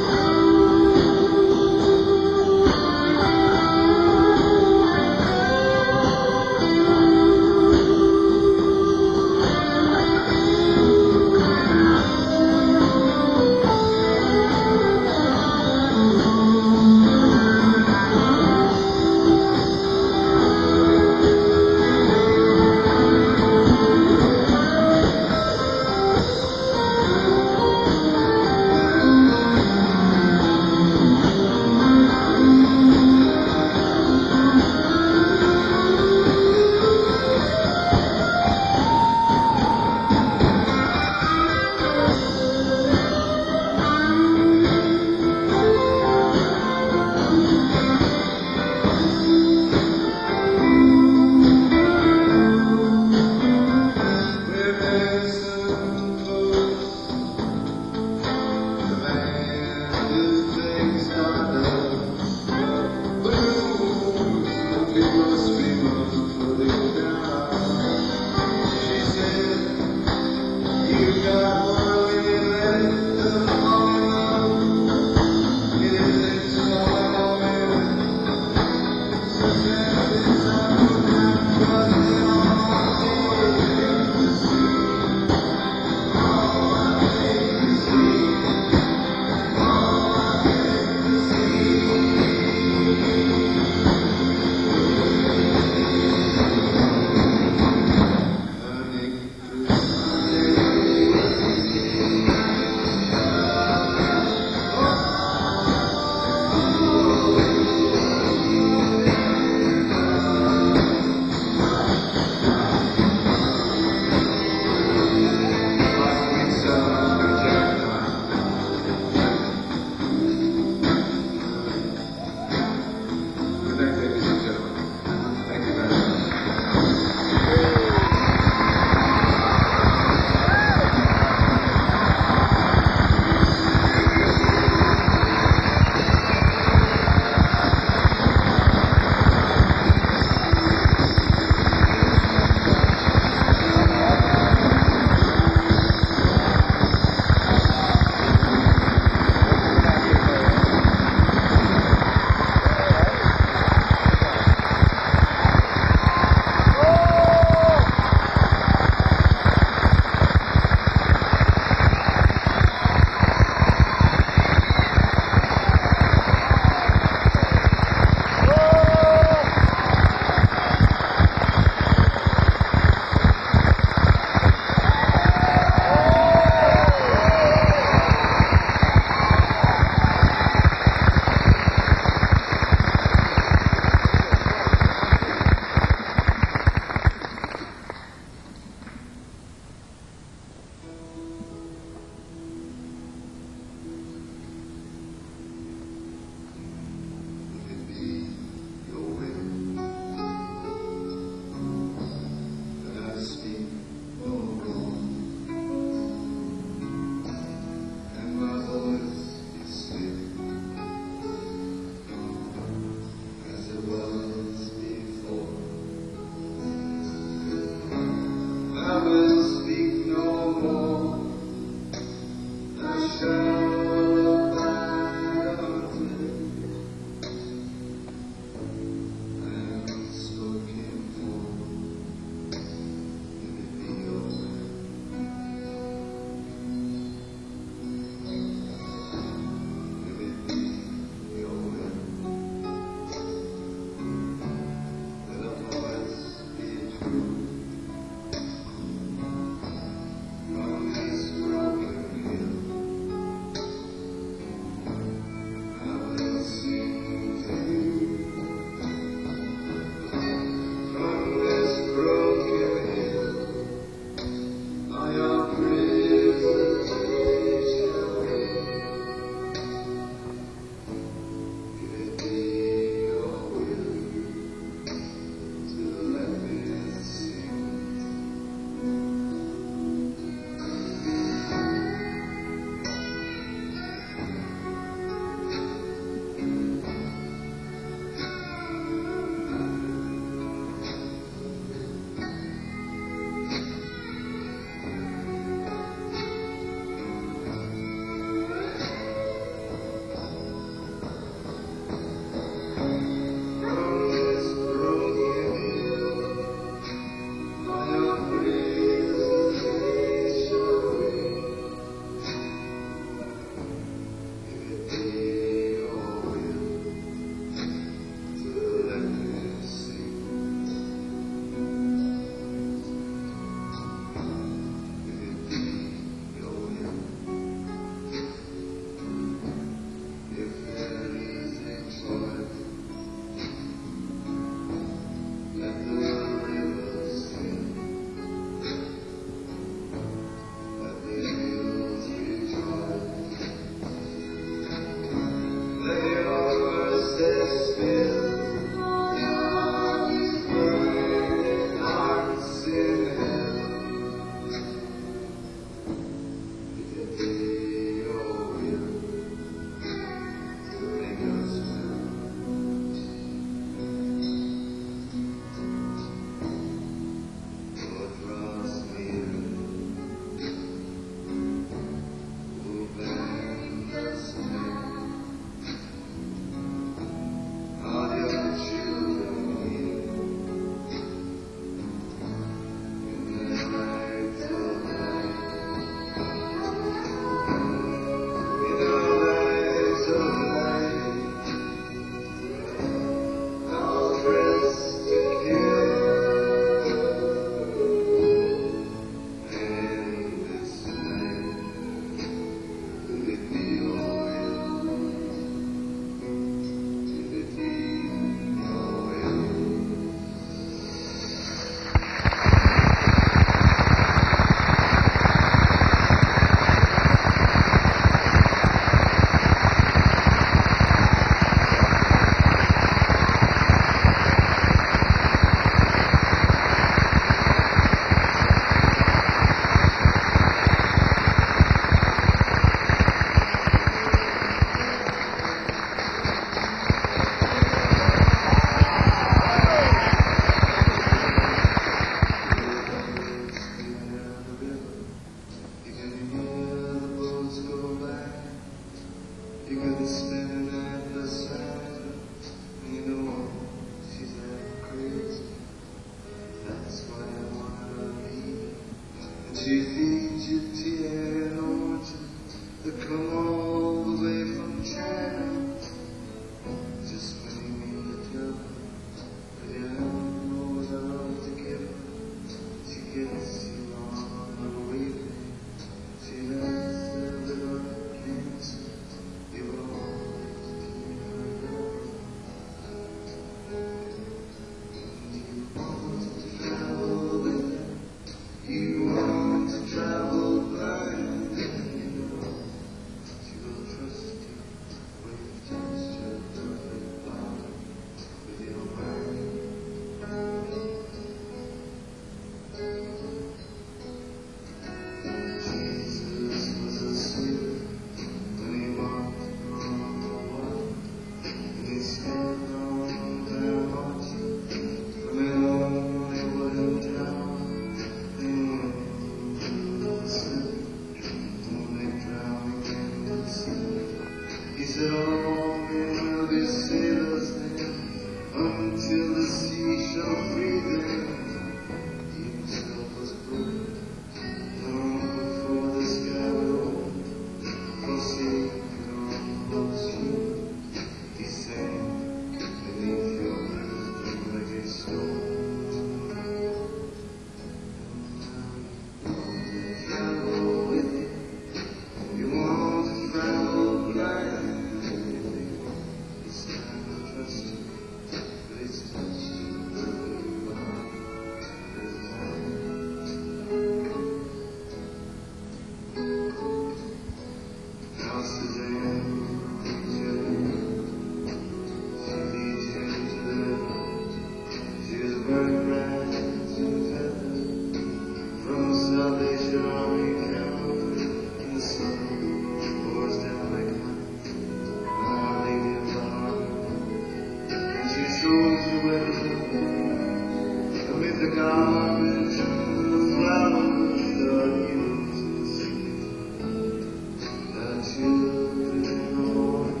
going right together from the Salvation Army camp, and the sun pours down like honey. Our Lady of the Harbor, and she shows the weather amid the garbage and the flowers that are used to see the children in the morning.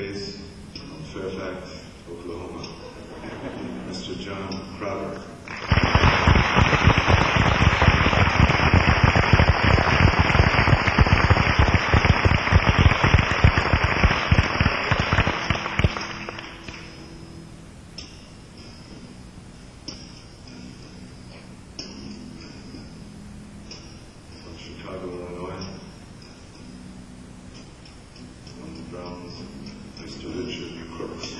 Days from Fairfax, Oklahoma, Mister John Crowder. From Chicago, Illinois, on the drums, Mister Richard Crooks.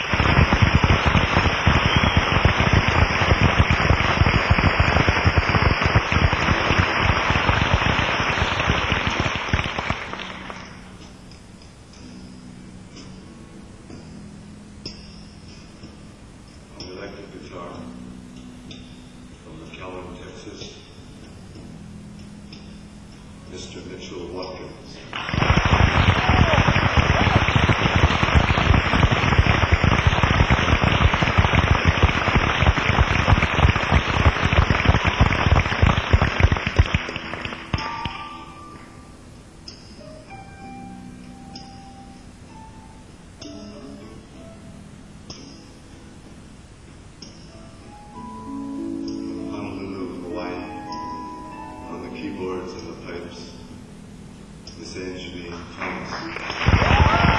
On the electric guitar, from McAllen, Texas, Mister Mitchell Watkins. Honolulu, Hawaii, on the keyboards and the pipes, Miss Angeline Thomas.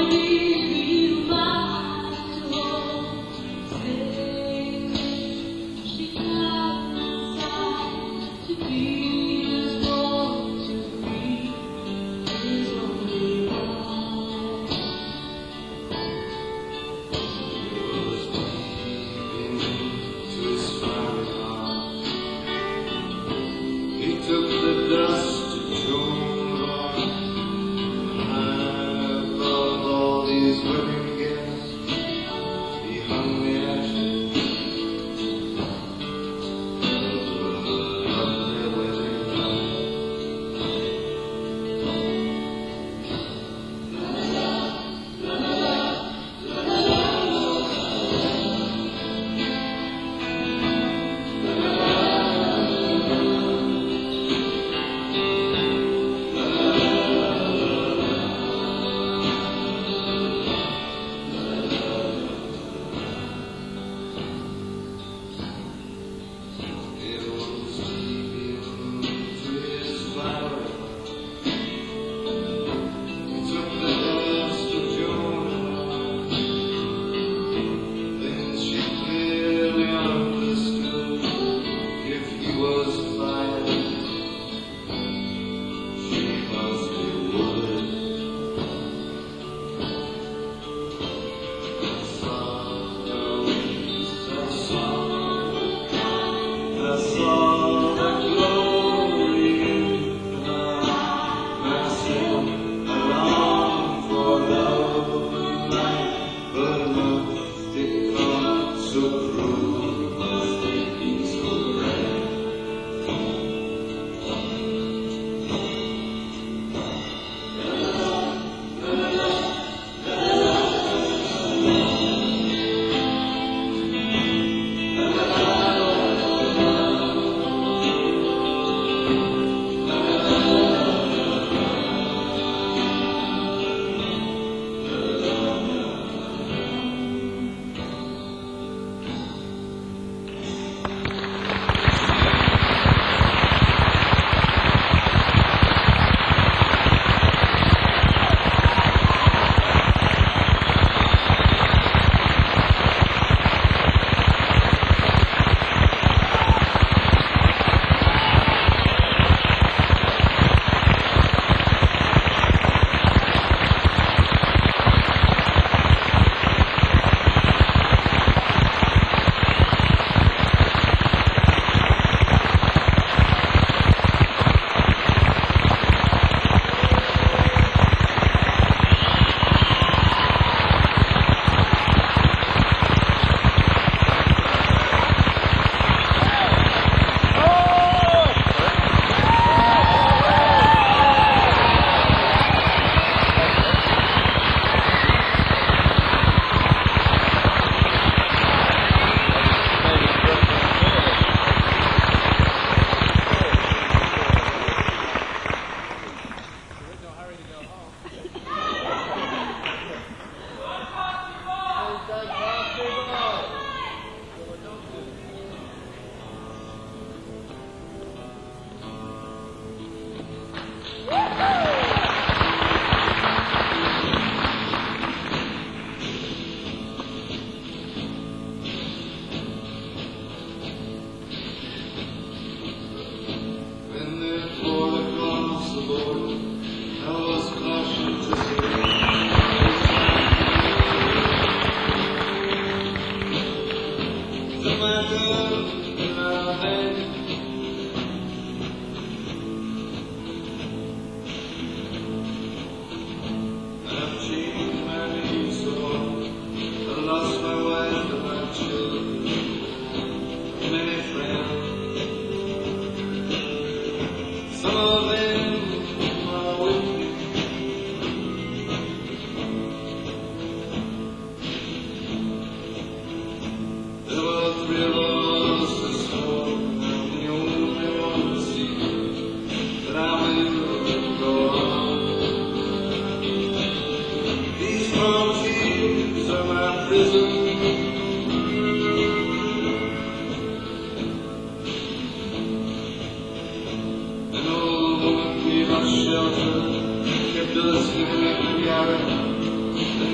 Shelter kept us living together.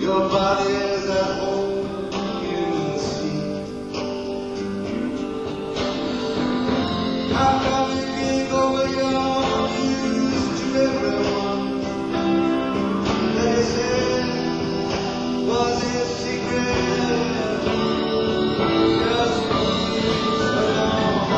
Your body is at home in the sea. How come you gave over your views to everyone? They said, was it secret? Just please alone.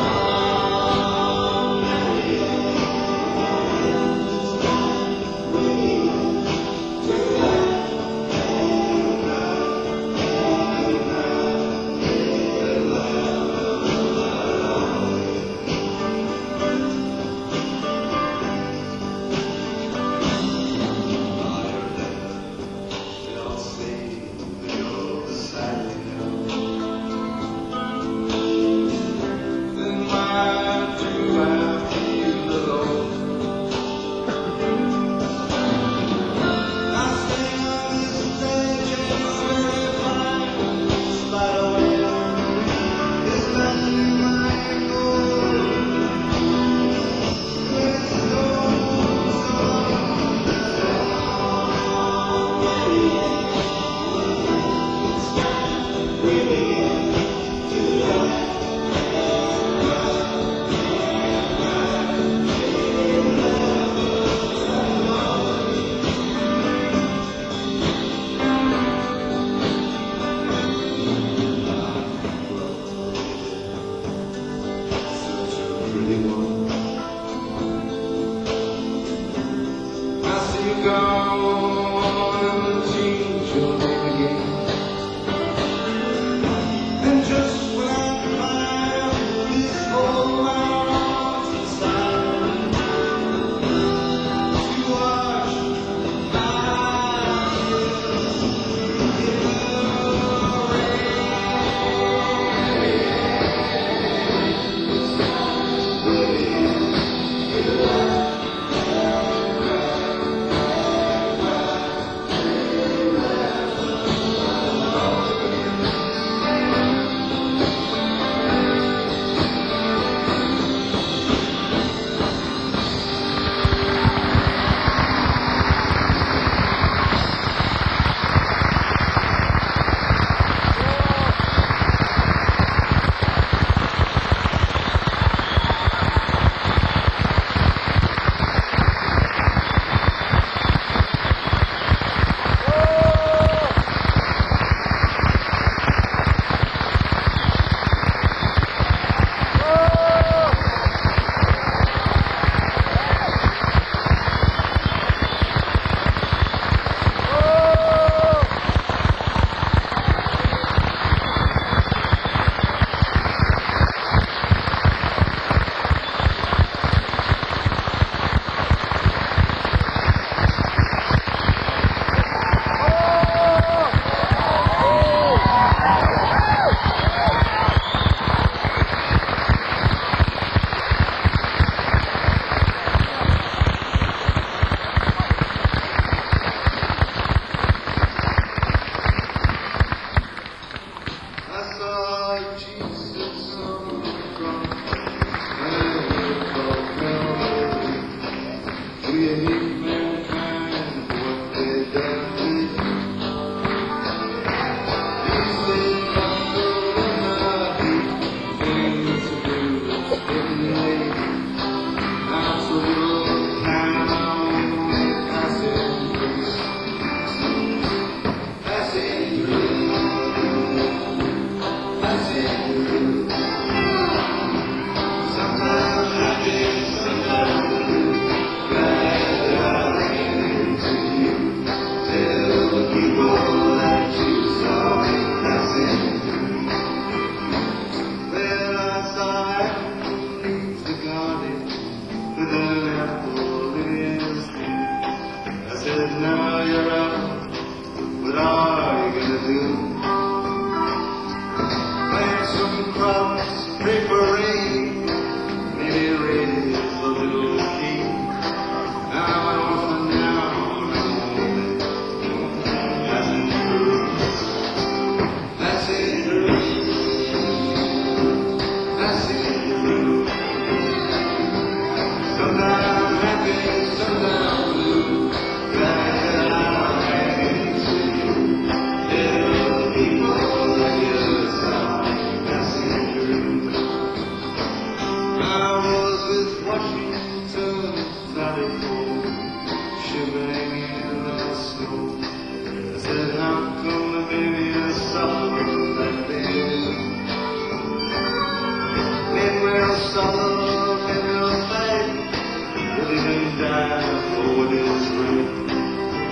Sometimes happy, sometimes blue.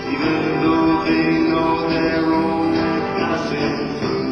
even though they know their own passing through.